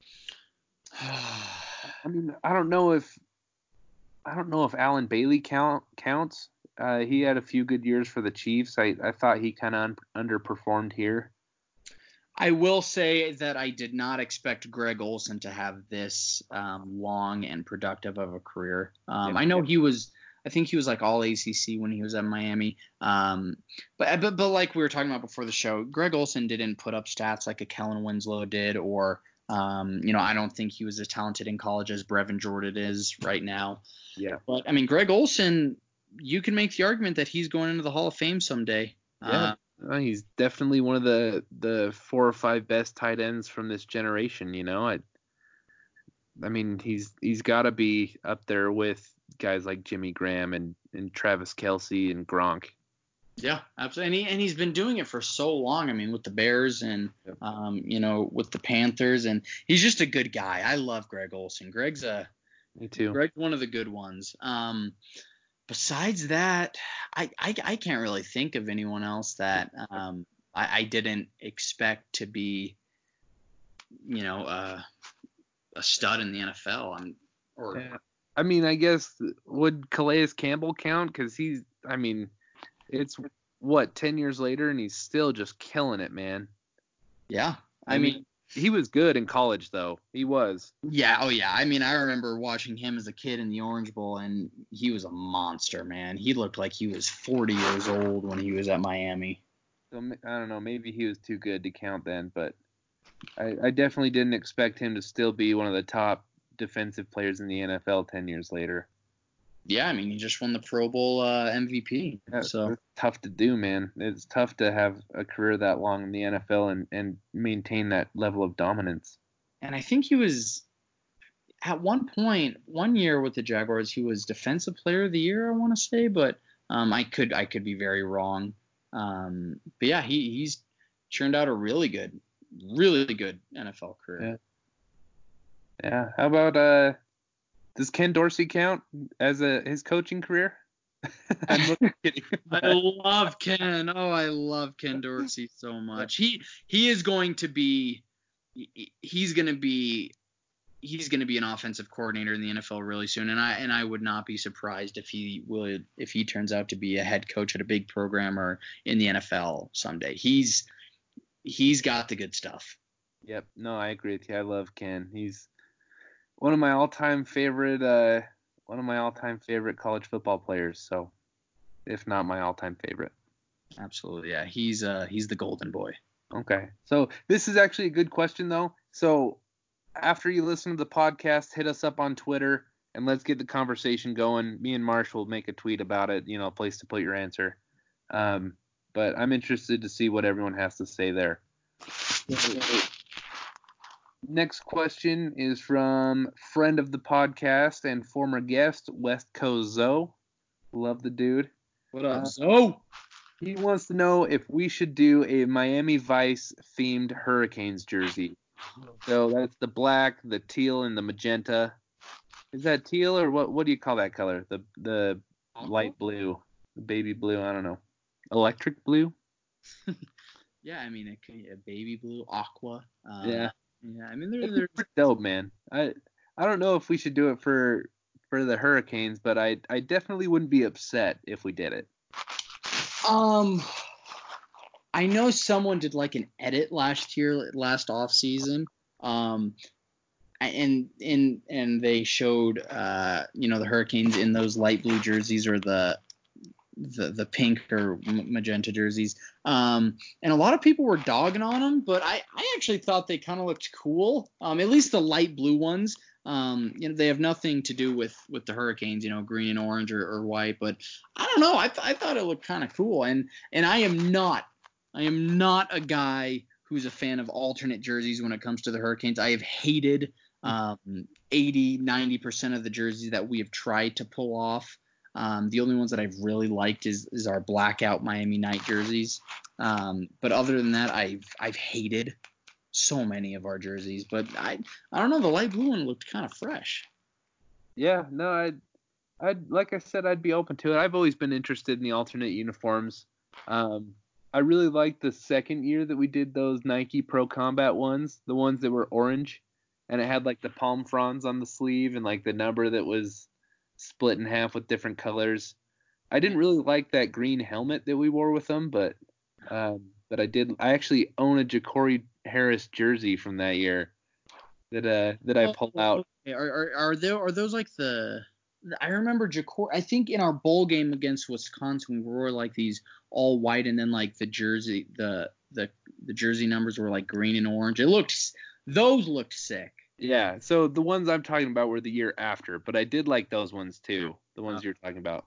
I don't know if Alan Bailey counts. He had a few good years for the Chiefs. I thought he kind of underperformed here. I will say that I did not expect Greg Olsen to have this long and productive of a career. I know I think he was like all ACC when he was at Miami. But like we were talking about before the show, Greg Olsen didn't put up stats like a Kellen Winslow did, or I don't think he was as talented in college as Brevin Jordan is right now. Yeah. But Greg Olsen, you can make the argument that he's going into the Hall of Fame someday. Yeah. He's definitely one of the 4 or 5 best tight ends from this generation. He's got to be up there with guys like Jimmy Graham and Travis Kelce and Gronk. Yeah, absolutely. And he's been doing it for so long. With the Bears and with the Panthers, and he's just a good guy. I love Greg Olsen. Me too. Greg's one of the good ones. Besides that, I can't really think of anyone else that I didn't expect to be, a stud in the NFL. I guess, would Calais Campbell count? Because it's 10 years later and he's still just killing it, man. Yeah. He was good in college, though. He was. Yeah. Oh, yeah. I remember watching him as a kid in the Orange Bowl, and he was a monster, man. He looked like he was 40 years old when he was at Miami. So, I don't know. Maybe he was too good to count then, but I definitely didn't expect him to still be one of the top defensive players in the NFL 10 years later. Yeah, he just won the Pro Bowl MVP. That's tough to do, man. It's tough to have a career that long in the NFL and maintain that level of dominance. And I think he was, at one point, one year with the Jaguars, he was Defensive Player of the Year, I want to say, but I could be very wrong. But yeah, he's turned out a really good really good NFL career. Yeah. How about does Ken Dorsey count as his coaching career? I'm kidding. I love Ken. Oh, I love Ken Dorsey so much. He is going to be he's going to be an offensive coordinator in the NFL really soon, and I would not be surprised if he turns out to be a head coach at a big program or in the NFL someday. He's got the good stuff. Yep. No, I agree with you. I love Ken. He's one of my all-time favorite college football players. So, if not my all-time favorite. Absolutely, yeah. He's the golden boy. Okay. So this is actually a good question though. So after you listen to the podcast, hit us up on Twitter and let's get the conversation going. Me and Marsh will make a tweet about it. A place to put your answer. But I'm interested to see what everyone has to say there. Next question is from friend of the podcast and former guest, West Coast Zoe. Love the dude. What up, Zoe? He wants to know if we should do a Miami Vice themed Hurricanes jersey. So that's the black, the teal, and the magenta. Is that teal or what do you call that color? The light blue, the baby blue, I don't know. Electric blue? Yeah, I mean it could be a baby blue, aqua. Yeah. Yeah, I mean they're dope, man. I don't know if we should do it for the Hurricanes, but I definitely wouldn't be upset if we did it. I know someone did like an edit last off season. And they showed the Hurricanes in those light blue jerseys or the pink or magenta jerseys. And a lot of people were dogging on them, but I actually thought they kind of looked cool. At least the light blue ones. They have nothing to do with the Hurricanes, green and orange or white, but I don't know. I thought it looked kind of cool. And I am not a guy who's a fan of alternate jerseys when it comes to the Hurricanes. I have hated 80-90% of the jerseys that we have tried to pull off. The only ones that I've really liked is our blackout Miami Night jerseys. But other than that, I've hated so many of our jerseys. But I don't know. The light blue one looked kind of fresh. Yeah, no, I'd like I said, I'd be open to it. I've always been interested in the alternate uniforms. I really liked the second year that we did those Nike Pro Combat ones, the ones that were orange, and it had like the palm fronds on the sleeve and like the number that was split in half with different colors. I didn't really like that green helmet that we wore with them, but I did. I actually own a Ja'Cory Harris jersey from that year that I pulled out. Okay. Are those like the? I remember Ja'Cory. I think in our bowl game against Wisconsin, we wore like these all white, and then like the jersey, the jersey numbers were like green and orange. Those looked sick. Yeah, so the ones I'm talking about were the year after, but I did like those ones too, the ones you're talking about.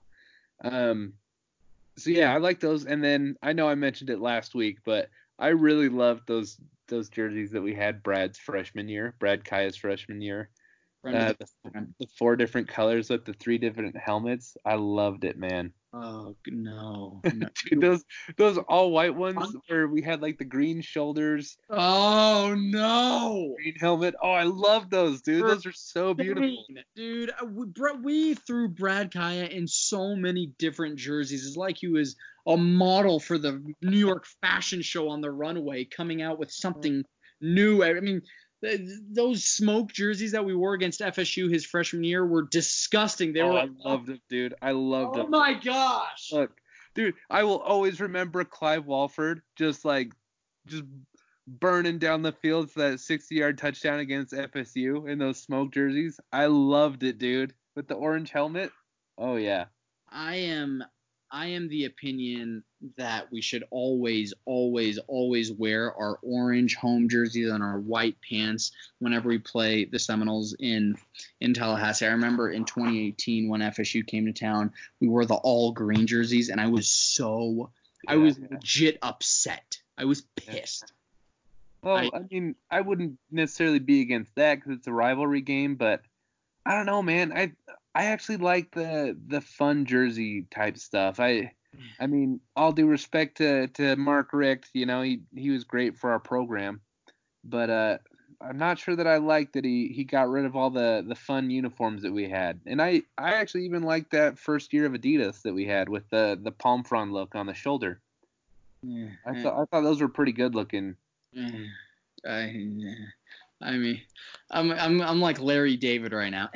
So yeah, I like those, and then I know I mentioned it last week, but I really loved those jerseys that we had Brad Kaya's freshman year. The 4 different colors with the 3 different helmets. I loved it, man. Oh no. Dude, those all white ones where we had like the green shoulders. Oh no. Green helmet. Oh, I love those, dude. Those are so beautiful. Dude, we threw Brad Kaya in so many different jerseys. It's like he was a model for the New York fashion show on the runway, coming out with something new. I mean, those smoke jerseys that we wore against FSU his freshman year were disgusting. I loved them, dude. I loved them. Oh my gosh. Look, dude, I will always remember Clive Walford just burning down the field for that 60-yard touchdown against FSU in those smoke jerseys. I loved it, dude. With the orange helmet. Oh yeah. I am the opinion that we should always wear our orange home jerseys and our white pants whenever we play the Seminoles in Tallahassee. I remember in 2018 when FSU came to town, we wore the all green jerseys, and I was legit upset. I was pissed. Well, I mean, I wouldn't necessarily be against that because it's a rivalry game, but I don't know, man. I actually like the fun jersey type stuff. I mean, all due respect to Mark Richt, he was great for our program. but I'm not sure that I like that he got rid of all the fun uniforms that we had. And I actually even liked that first year of Adidas that we had with the palm frond look on the shoulder. Yeah. I thought those were pretty good looking. I mean, I'm like Larry David right now.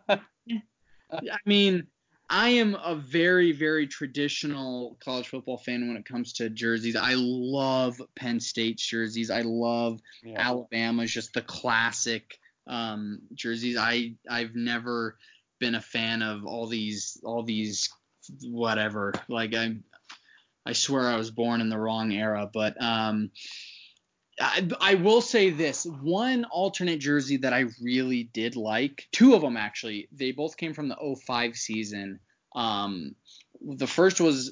I mean, I am a very, very traditional college football fan when it comes to jerseys. I love Penn State's jerseys. I love Alabama's, just the classic jerseys. I've never been a fan of all these whatever. Like I swear I was born in the wrong era, but I will say this. One alternate jersey that I really did like, two of them actually, they both came from the 05 season. The first was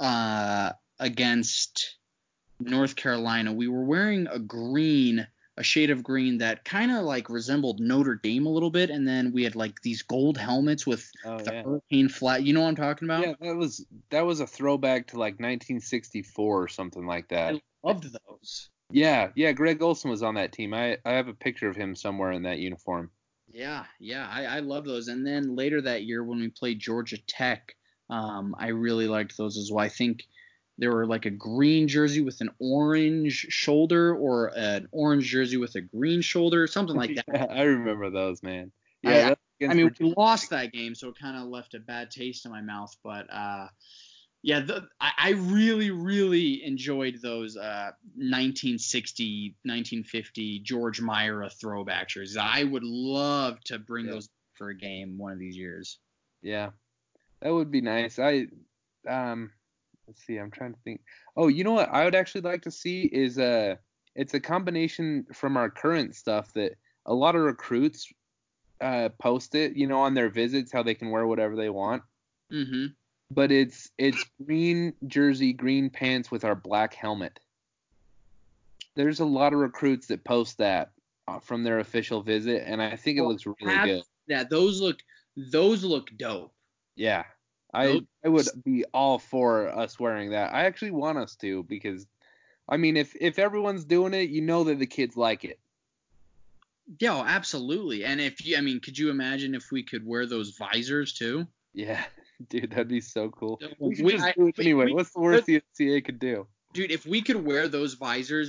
against North Carolina. We were wearing a shade of green that kind of like resembled Notre Dame a little bit, and then we had like these gold helmets with hurricane flag. You know what I'm talking about? Yeah, that was a throwback to like 1964 or something like that. I loved those. Yeah, Greg Olson was on that team. I have a picture of him somewhere in that uniform. Yeah, I love those. And then later that year when we played Georgia Tech, I really liked those as well. I think they were like a green jersey with an orange shoulder, or an orange jersey with a green shoulder, something like that. Yeah, I remember those, man. Yeah, I mean, we lost that game, so it kind of left a bad taste in my mouth. But yeah, I really, really enjoyed those 1960, 1950 George Myra throwback jerseys. I would love to bring those for a game one of these years. Yeah, that would be nice. Let's see, I'm trying to think. Oh, you know what I would actually like to see is it's a combination from our current stuff that a lot of recruits post it, on their visits, how they can wear whatever they want. Mm-hmm. But it's green jersey, green pants with our black helmet. There's a lot of recruits that post that from their official visit, and I think it looks really good. Yeah, those look dope. Yeah, I would be all for us wearing that. I actually want us to, because, I mean, if everyone's doing it, that the kids like it. Yeah, absolutely. And could you imagine if we could wear those visors too? Yeah, dude, that'd be so cool. We should just do it anyway. What's the worst the NCAA could do? Dude, if we could wear those visors,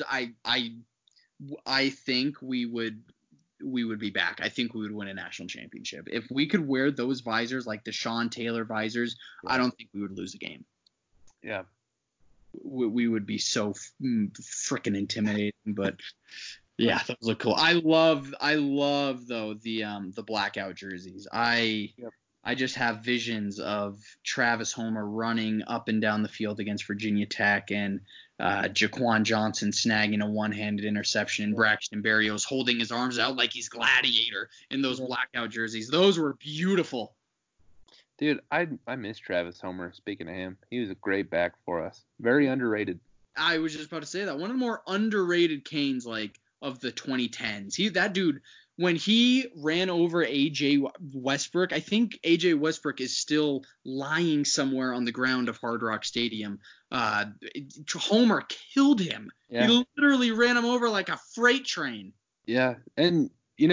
I think we would be back. I think we would win a national championship. If we could wear those visors, like the Sean Taylor visors, I don't think we would lose a game. Yeah. We would be so freaking intimidating, but yeah, those look cool. I love though the blackout jerseys. I just have visions of Travis Homer running up and down the field against Virginia Tech, and Jaquan Johnson snagging a one-handed interception, and Braxton Berrios holding his arms out like he's Gladiator in those blackout jerseys. Those were beautiful. Dude, I miss Travis Homer. Speaking of him, he was a great back for us. Very underrated. I was just about to say that. One of the more underrated Canes, like, of the 2010s. That dude, when he ran over A.J. Westbrook, I think A.J. Westbrook is still lying somewhere on the ground of Hard Rock Stadium. Homer killed him. Yeah. He literally ran him over like a freight train. Yeah, and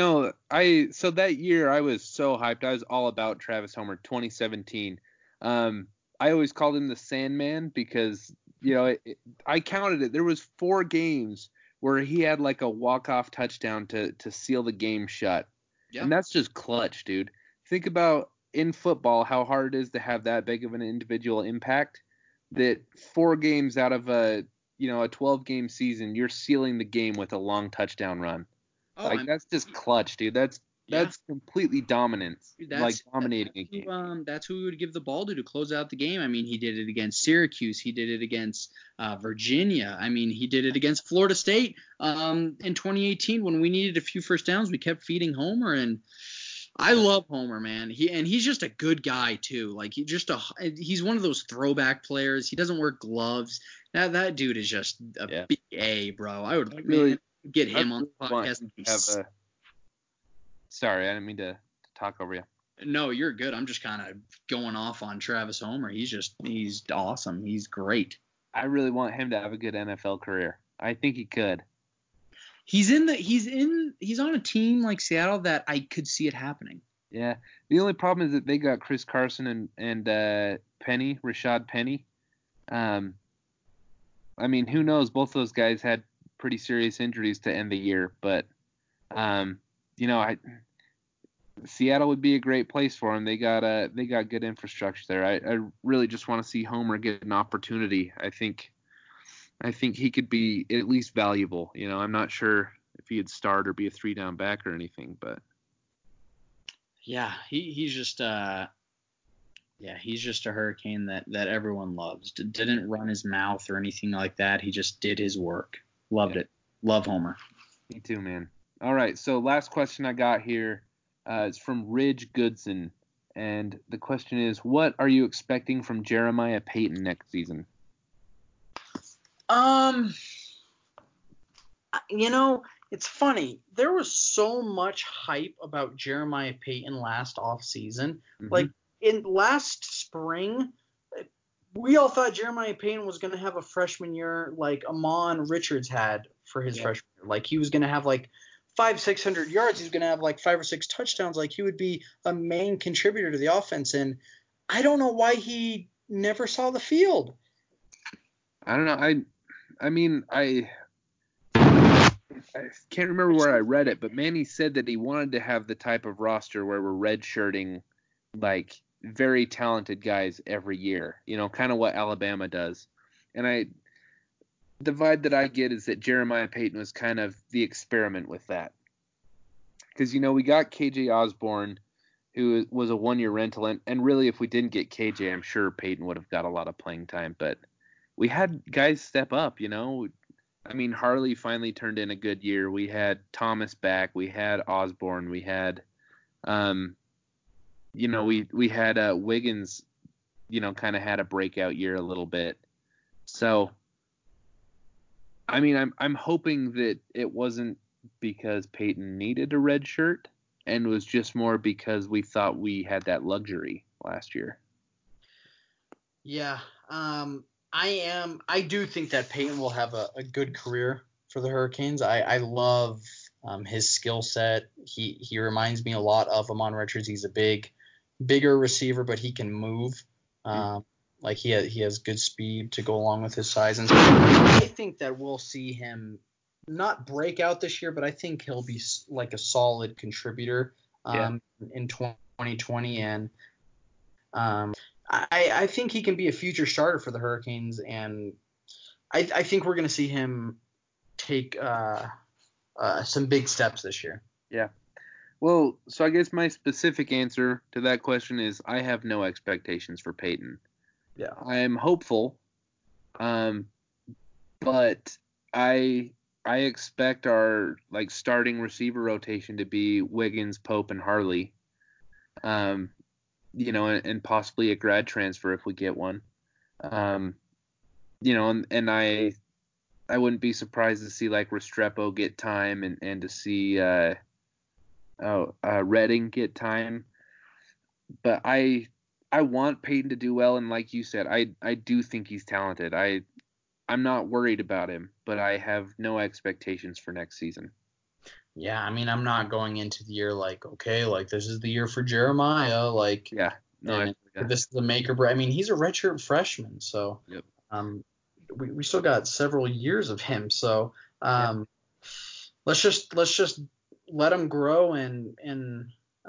so that year I was so hyped. I was all about Travis Homer, 2017. I always called him the Sandman because, I counted it. There was 4 games where he had like a walk-off touchdown to seal the game shut. Yep. And that's just clutch, dude. Think about in football how hard it is to have that big of an individual impact, that 4 games out of a 12-game season, you're sealing the game with a long touchdown run. That's just clutch, dude. That's completely dominance. Dominating a game. That's who we would give the ball to close out the game. I mean, he did it against Syracuse. He did it against Virginia. I mean, he did it against Florida State in 2018 when we needed a few first downs. We kept feeding Homer, and I love Homer, man. He's just a good guy too. Like he's one of those throwback players. He doesn't wear gloves. That dude is just a big A, bro. I would really get him on the podcast. Sorry, I didn't mean to talk over you. No, you're good. I'm just kind of going off on Travis Homer. He's awesome. He's great. I really want him to have a good NFL career. I think he could. He's on a team like Seattle that I could see it happening. Yeah. The only problem is that they got Chris Carson and Rashad Penny. I mean, who knows? Both those guys had pretty serious injuries to end the year, but Seattle would be a great place for him. They got good infrastructure there. I really just want to see Homer get an opportunity. I think he could be at least valuable. I'm not sure if he'd start or be a 3-down back or anything, but yeah, he's just a Hurricane that everyone loves. Didn't run his mouth or anything like that. He just did his work. Loved it. Love Homer. Me too, man. All right, so last question I got here is from Ridge Goodson, and the question is, what are you expecting from Jeremiah Payton next season? It's funny. There was so much hype about Jeremiah Payton last offseason. Mm-hmm. Like in last spring, we all thought Jeremiah Payton was going to have a freshman year like Amon Richards had for his freshman year. Like he was going to have like 500-600 yards. He's going to have like 5 or 6 touchdowns. Like he would be a main contributor to the offense. And I don't know why he never saw the field. I don't know. I mean, I can't remember where I read it, but Manny said that he wanted to have the type of roster where we're redshirting like very talented guys every year, kind of what Alabama does. And the vibe that I get is that Jeremiah Payton was kind of the experiment with that. Because, we got KJ Osborne, who was a 1-year rental, and really if we didn't get KJ, I'm sure Payton would have got a lot of playing time, but we had guys step up, I mean, Harley finally turned in a good year. We had Thomas back. We had Osborne. We had, we had Wiggins, kind of had a breakout year a little bit. So, I mean, I'm hoping that it wasn't because Payton needed a red shirt and was just more because we thought we had that luxury last year. Yeah. I do think that Payton will have a good career for the Hurricanes. I love his skill set. He reminds me a lot of Amon Richards. He's a bigger receiver, but he can move. Like he has good speed to go along with his size. And so I think that we'll see him not break out this year, but I think he'll be like a solid contributor in 2020. And I think he can be a future starter for the Hurricanes, and I think we're going to see him take some big steps this year. Yeah. Well, so I guess my specific answer to that question is I have no expectations for Payton. Yeah. I am hopeful, but I expect our starting receiver rotation to be Wiggins, Pope, and Harley. And possibly a grad transfer if we get one. And I wouldn't be surprised to see Restrepo get time and to see Redding get time. But I want Payton to do well, and like you said, I do think he's talented. I'm not worried about him, but I have no expectations for next season. Yeah, I mean, I'm not going into the year this is the year for Jeremiah, this is the make or break. I mean, he's a redshirt freshman, so yep. We still got several years of him, so let's just let him grow and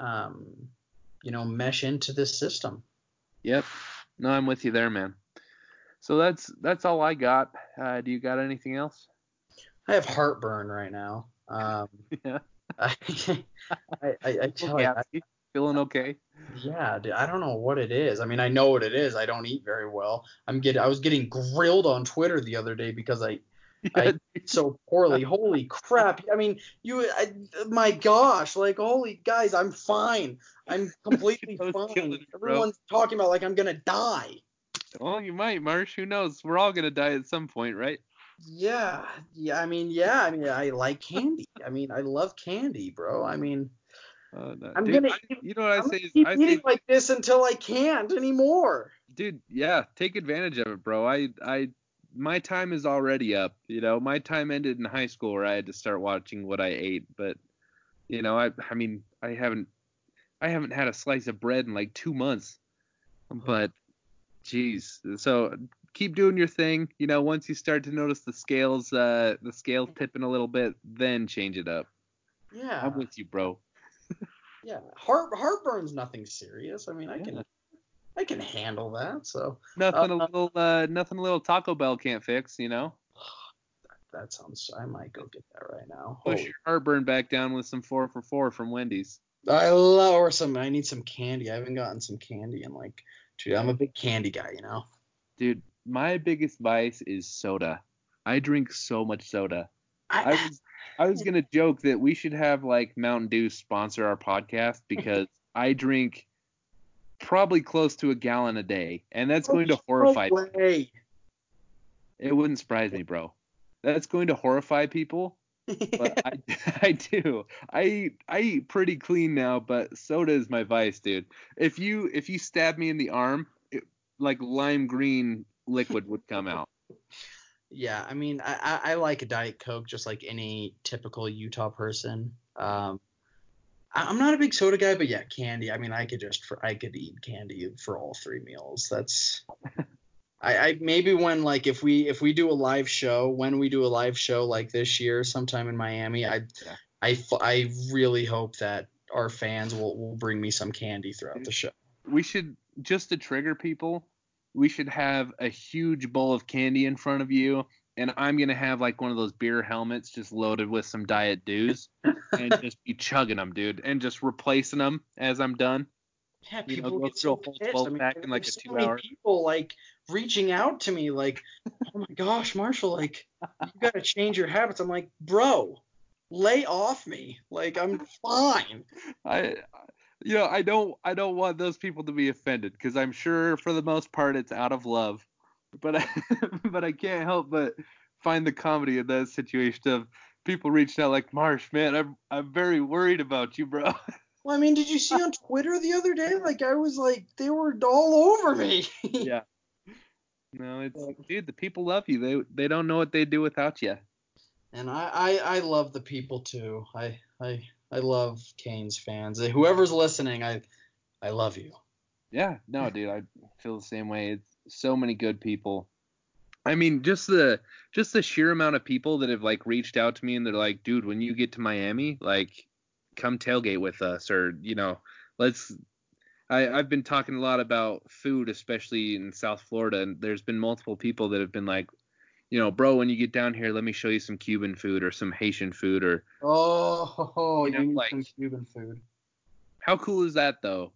mesh into this system. Yep. No, I'm with you there, man. So that's all I got. Do you got anything else? I have heartburn right now. Yeah. I tell you, feeling okay? Yeah, dude, I don't know what it is. I mean, I know what it is. I don't eat very well. I was getting grilled on Twitter the other day because I eat so poorly. Holy crap! I mean, my gosh, holy guys, I'm fine. I'm completely fine. Everyone's talking about I'm gonna die. Well, you might, Marsh. Who knows? We're all gonna die at some point, right? Yeah. I mean, I like candy. I mean, I love candy, bro. I mean, I'm gonna keep eating like this until I can't anymore. Dude, yeah, take advantage of it, bro. my time is already up. My time ended in high school where I had to start watching what I ate. But I mean, I haven't had a slice of bread in like 2 months. But geez, so keep doing your thing. Once you start to notice the scale tipping a little bit, then change it up. Yeah. I'm with you, bro. Yeah. Heartburn's nothing serious. I mean, I can handle that. So nothing a little Taco Bell can't fix. That sounds. I might go get that right now. Push your heartburn back down with some 4 for $4 from Wendy's. I need some candy. I haven't gotten some candy in like 2. I'm a big candy guy, Dude, my biggest vice is soda. I drink so much soda. I was gonna joke that we should have like Mountain Dew sponsor our podcast because I drink probably close to a gallon a day, and that's going to horrify people. It wouldn't surprise me, bro. That's going to horrify people. But I do. I eat pretty clean now, but soda is my vice, dude. If you stab me in the arm, like lime green liquid would come out. Yeah, I mean, I like a Diet Coke just like any typical Utah person. I'm not a big soda guy, but yeah, candy. I mean, I could eat candy for all 3 meals. That's I maybe when like if we do a live show, like this year sometime in Miami, I really hope that our fans will bring me some candy throughout the show. We should, just to trigger people, we should have a huge bowl of candy in front of you, and I'm going to have like one of those beer helmets just loaded with some Diet Dews and just be chugging them, dude, and just replacing them as I'm done. Yeah, people get so pissed. I mean, back in like there's a so 2 many hour. people like reaching out to me like, oh my gosh, Marshall, like you got to change your habits. I'm like, bro, lay off me. Like I'm fine. I don't want those people to be offended because I'm sure for the most part it's out of love, but I can't help but find the comedy in that situation of people reaching out like, Marsh, man, I'm very worried about you, bro. Well, I mean, did you see on Twitter the other day? Like I was like, they were all over me. Yeah. No, dude, the people love you. They don't know what they'd do without you. And I love the people too. I love Canes fans. Whoever's listening, I love you. Yeah, no, dude, I feel the same way. It's so many good people. I mean, just the sheer amount of people that have like reached out to me and they're like, dude, when you get to Miami, like, come tailgate with us, or let's. I've been talking a lot about food, especially in South Florida, and there's been multiple people that have been like, bro, when you get down here, let me show you some Cuban food or some Haitian food or. You need like some Cuban food. How cool is that, though?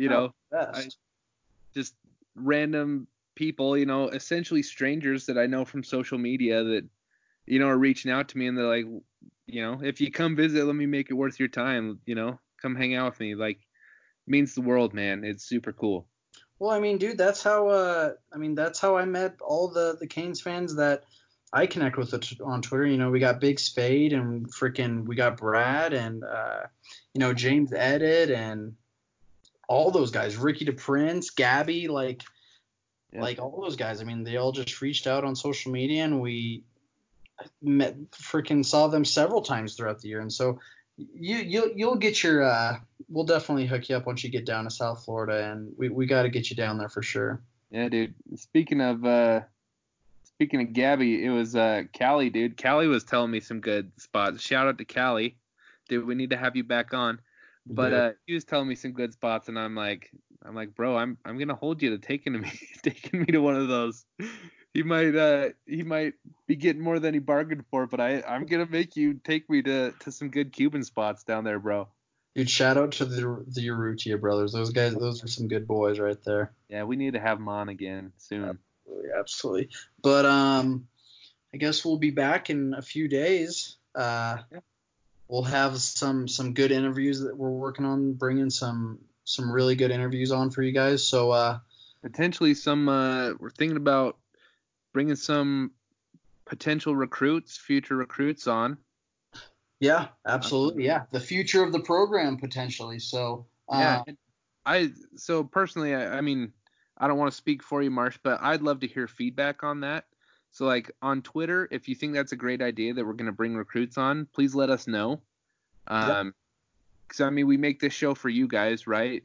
Just random people, essentially strangers that I know from social media that, are reaching out to me and they're like, if you come visit, let me make it worth your time. Come hang out with me. Like, it means the world, man. It's super cool. Well, I mean, dude, that's how I met all the Canes fans that I connect with on Twitter. We got Big Spade and we got Brad and James Edit and all those guys, Ricky DePrince, Gabby, like all those guys. I mean, they all just reached out on social media and we saw them several times throughout the year. And so you'll get your we'll definitely hook you up once you get down to South Florida, and we got to get you down there for sure. Yeah, dude. Speaking of Gabby, it was Callie, dude. Callie was telling me some good spots. Shout out to Callie. Dude, we need to have you back on. But he was telling me some good spots, and I'm like, bro, I'm gonna hold you to taking me to one of those. He might be getting more than he bargained for, but I'm gonna make you take me to some good Cuban spots down there, bro. Dude, shout out to the Urrutia brothers. Those guys, those are some good boys right there. Yeah, we need to have them on again soon. Absolutely. But I guess we'll be back in a few days. We'll have some good interviews that we're working on, bringing some really good interviews on for you guys. So potentially some we're thinking about bringing some potential future recruits on. Yeah, absolutely. Yeah, the future of the program potentially. So so personally, I mean, I don't want to speak for you, Marsh, but I'd love to hear feedback on that. So like on Twitter, if you think that's a great idea that we're going to bring recruits on, please let us know. Because I mean, we make this show for you guys, right?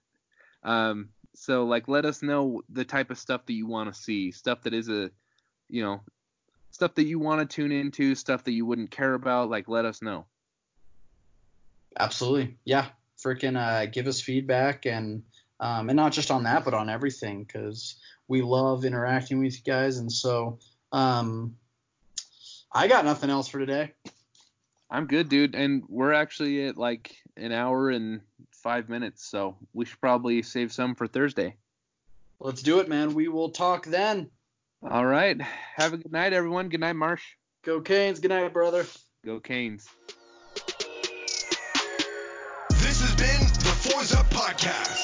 So like, let us know the type of stuff that you want to see, stuff that is stuff that you want to tune into, stuff that you wouldn't care about. Like, let us know. Absolutely, yeah. Freaking give us feedback and not just on that, but on everything, because we love interacting with you guys. And so I got nothing else for today. I'm good, dude. And we're actually at like an hour and 5 minutes, so we should probably save some for Thursday. Let's do it, man. We will talk then. All right. Have a good night, everyone. Good night, Marsh. Go Canes. Good night, brother. Go Canes. This has been the Fours Up Podcast.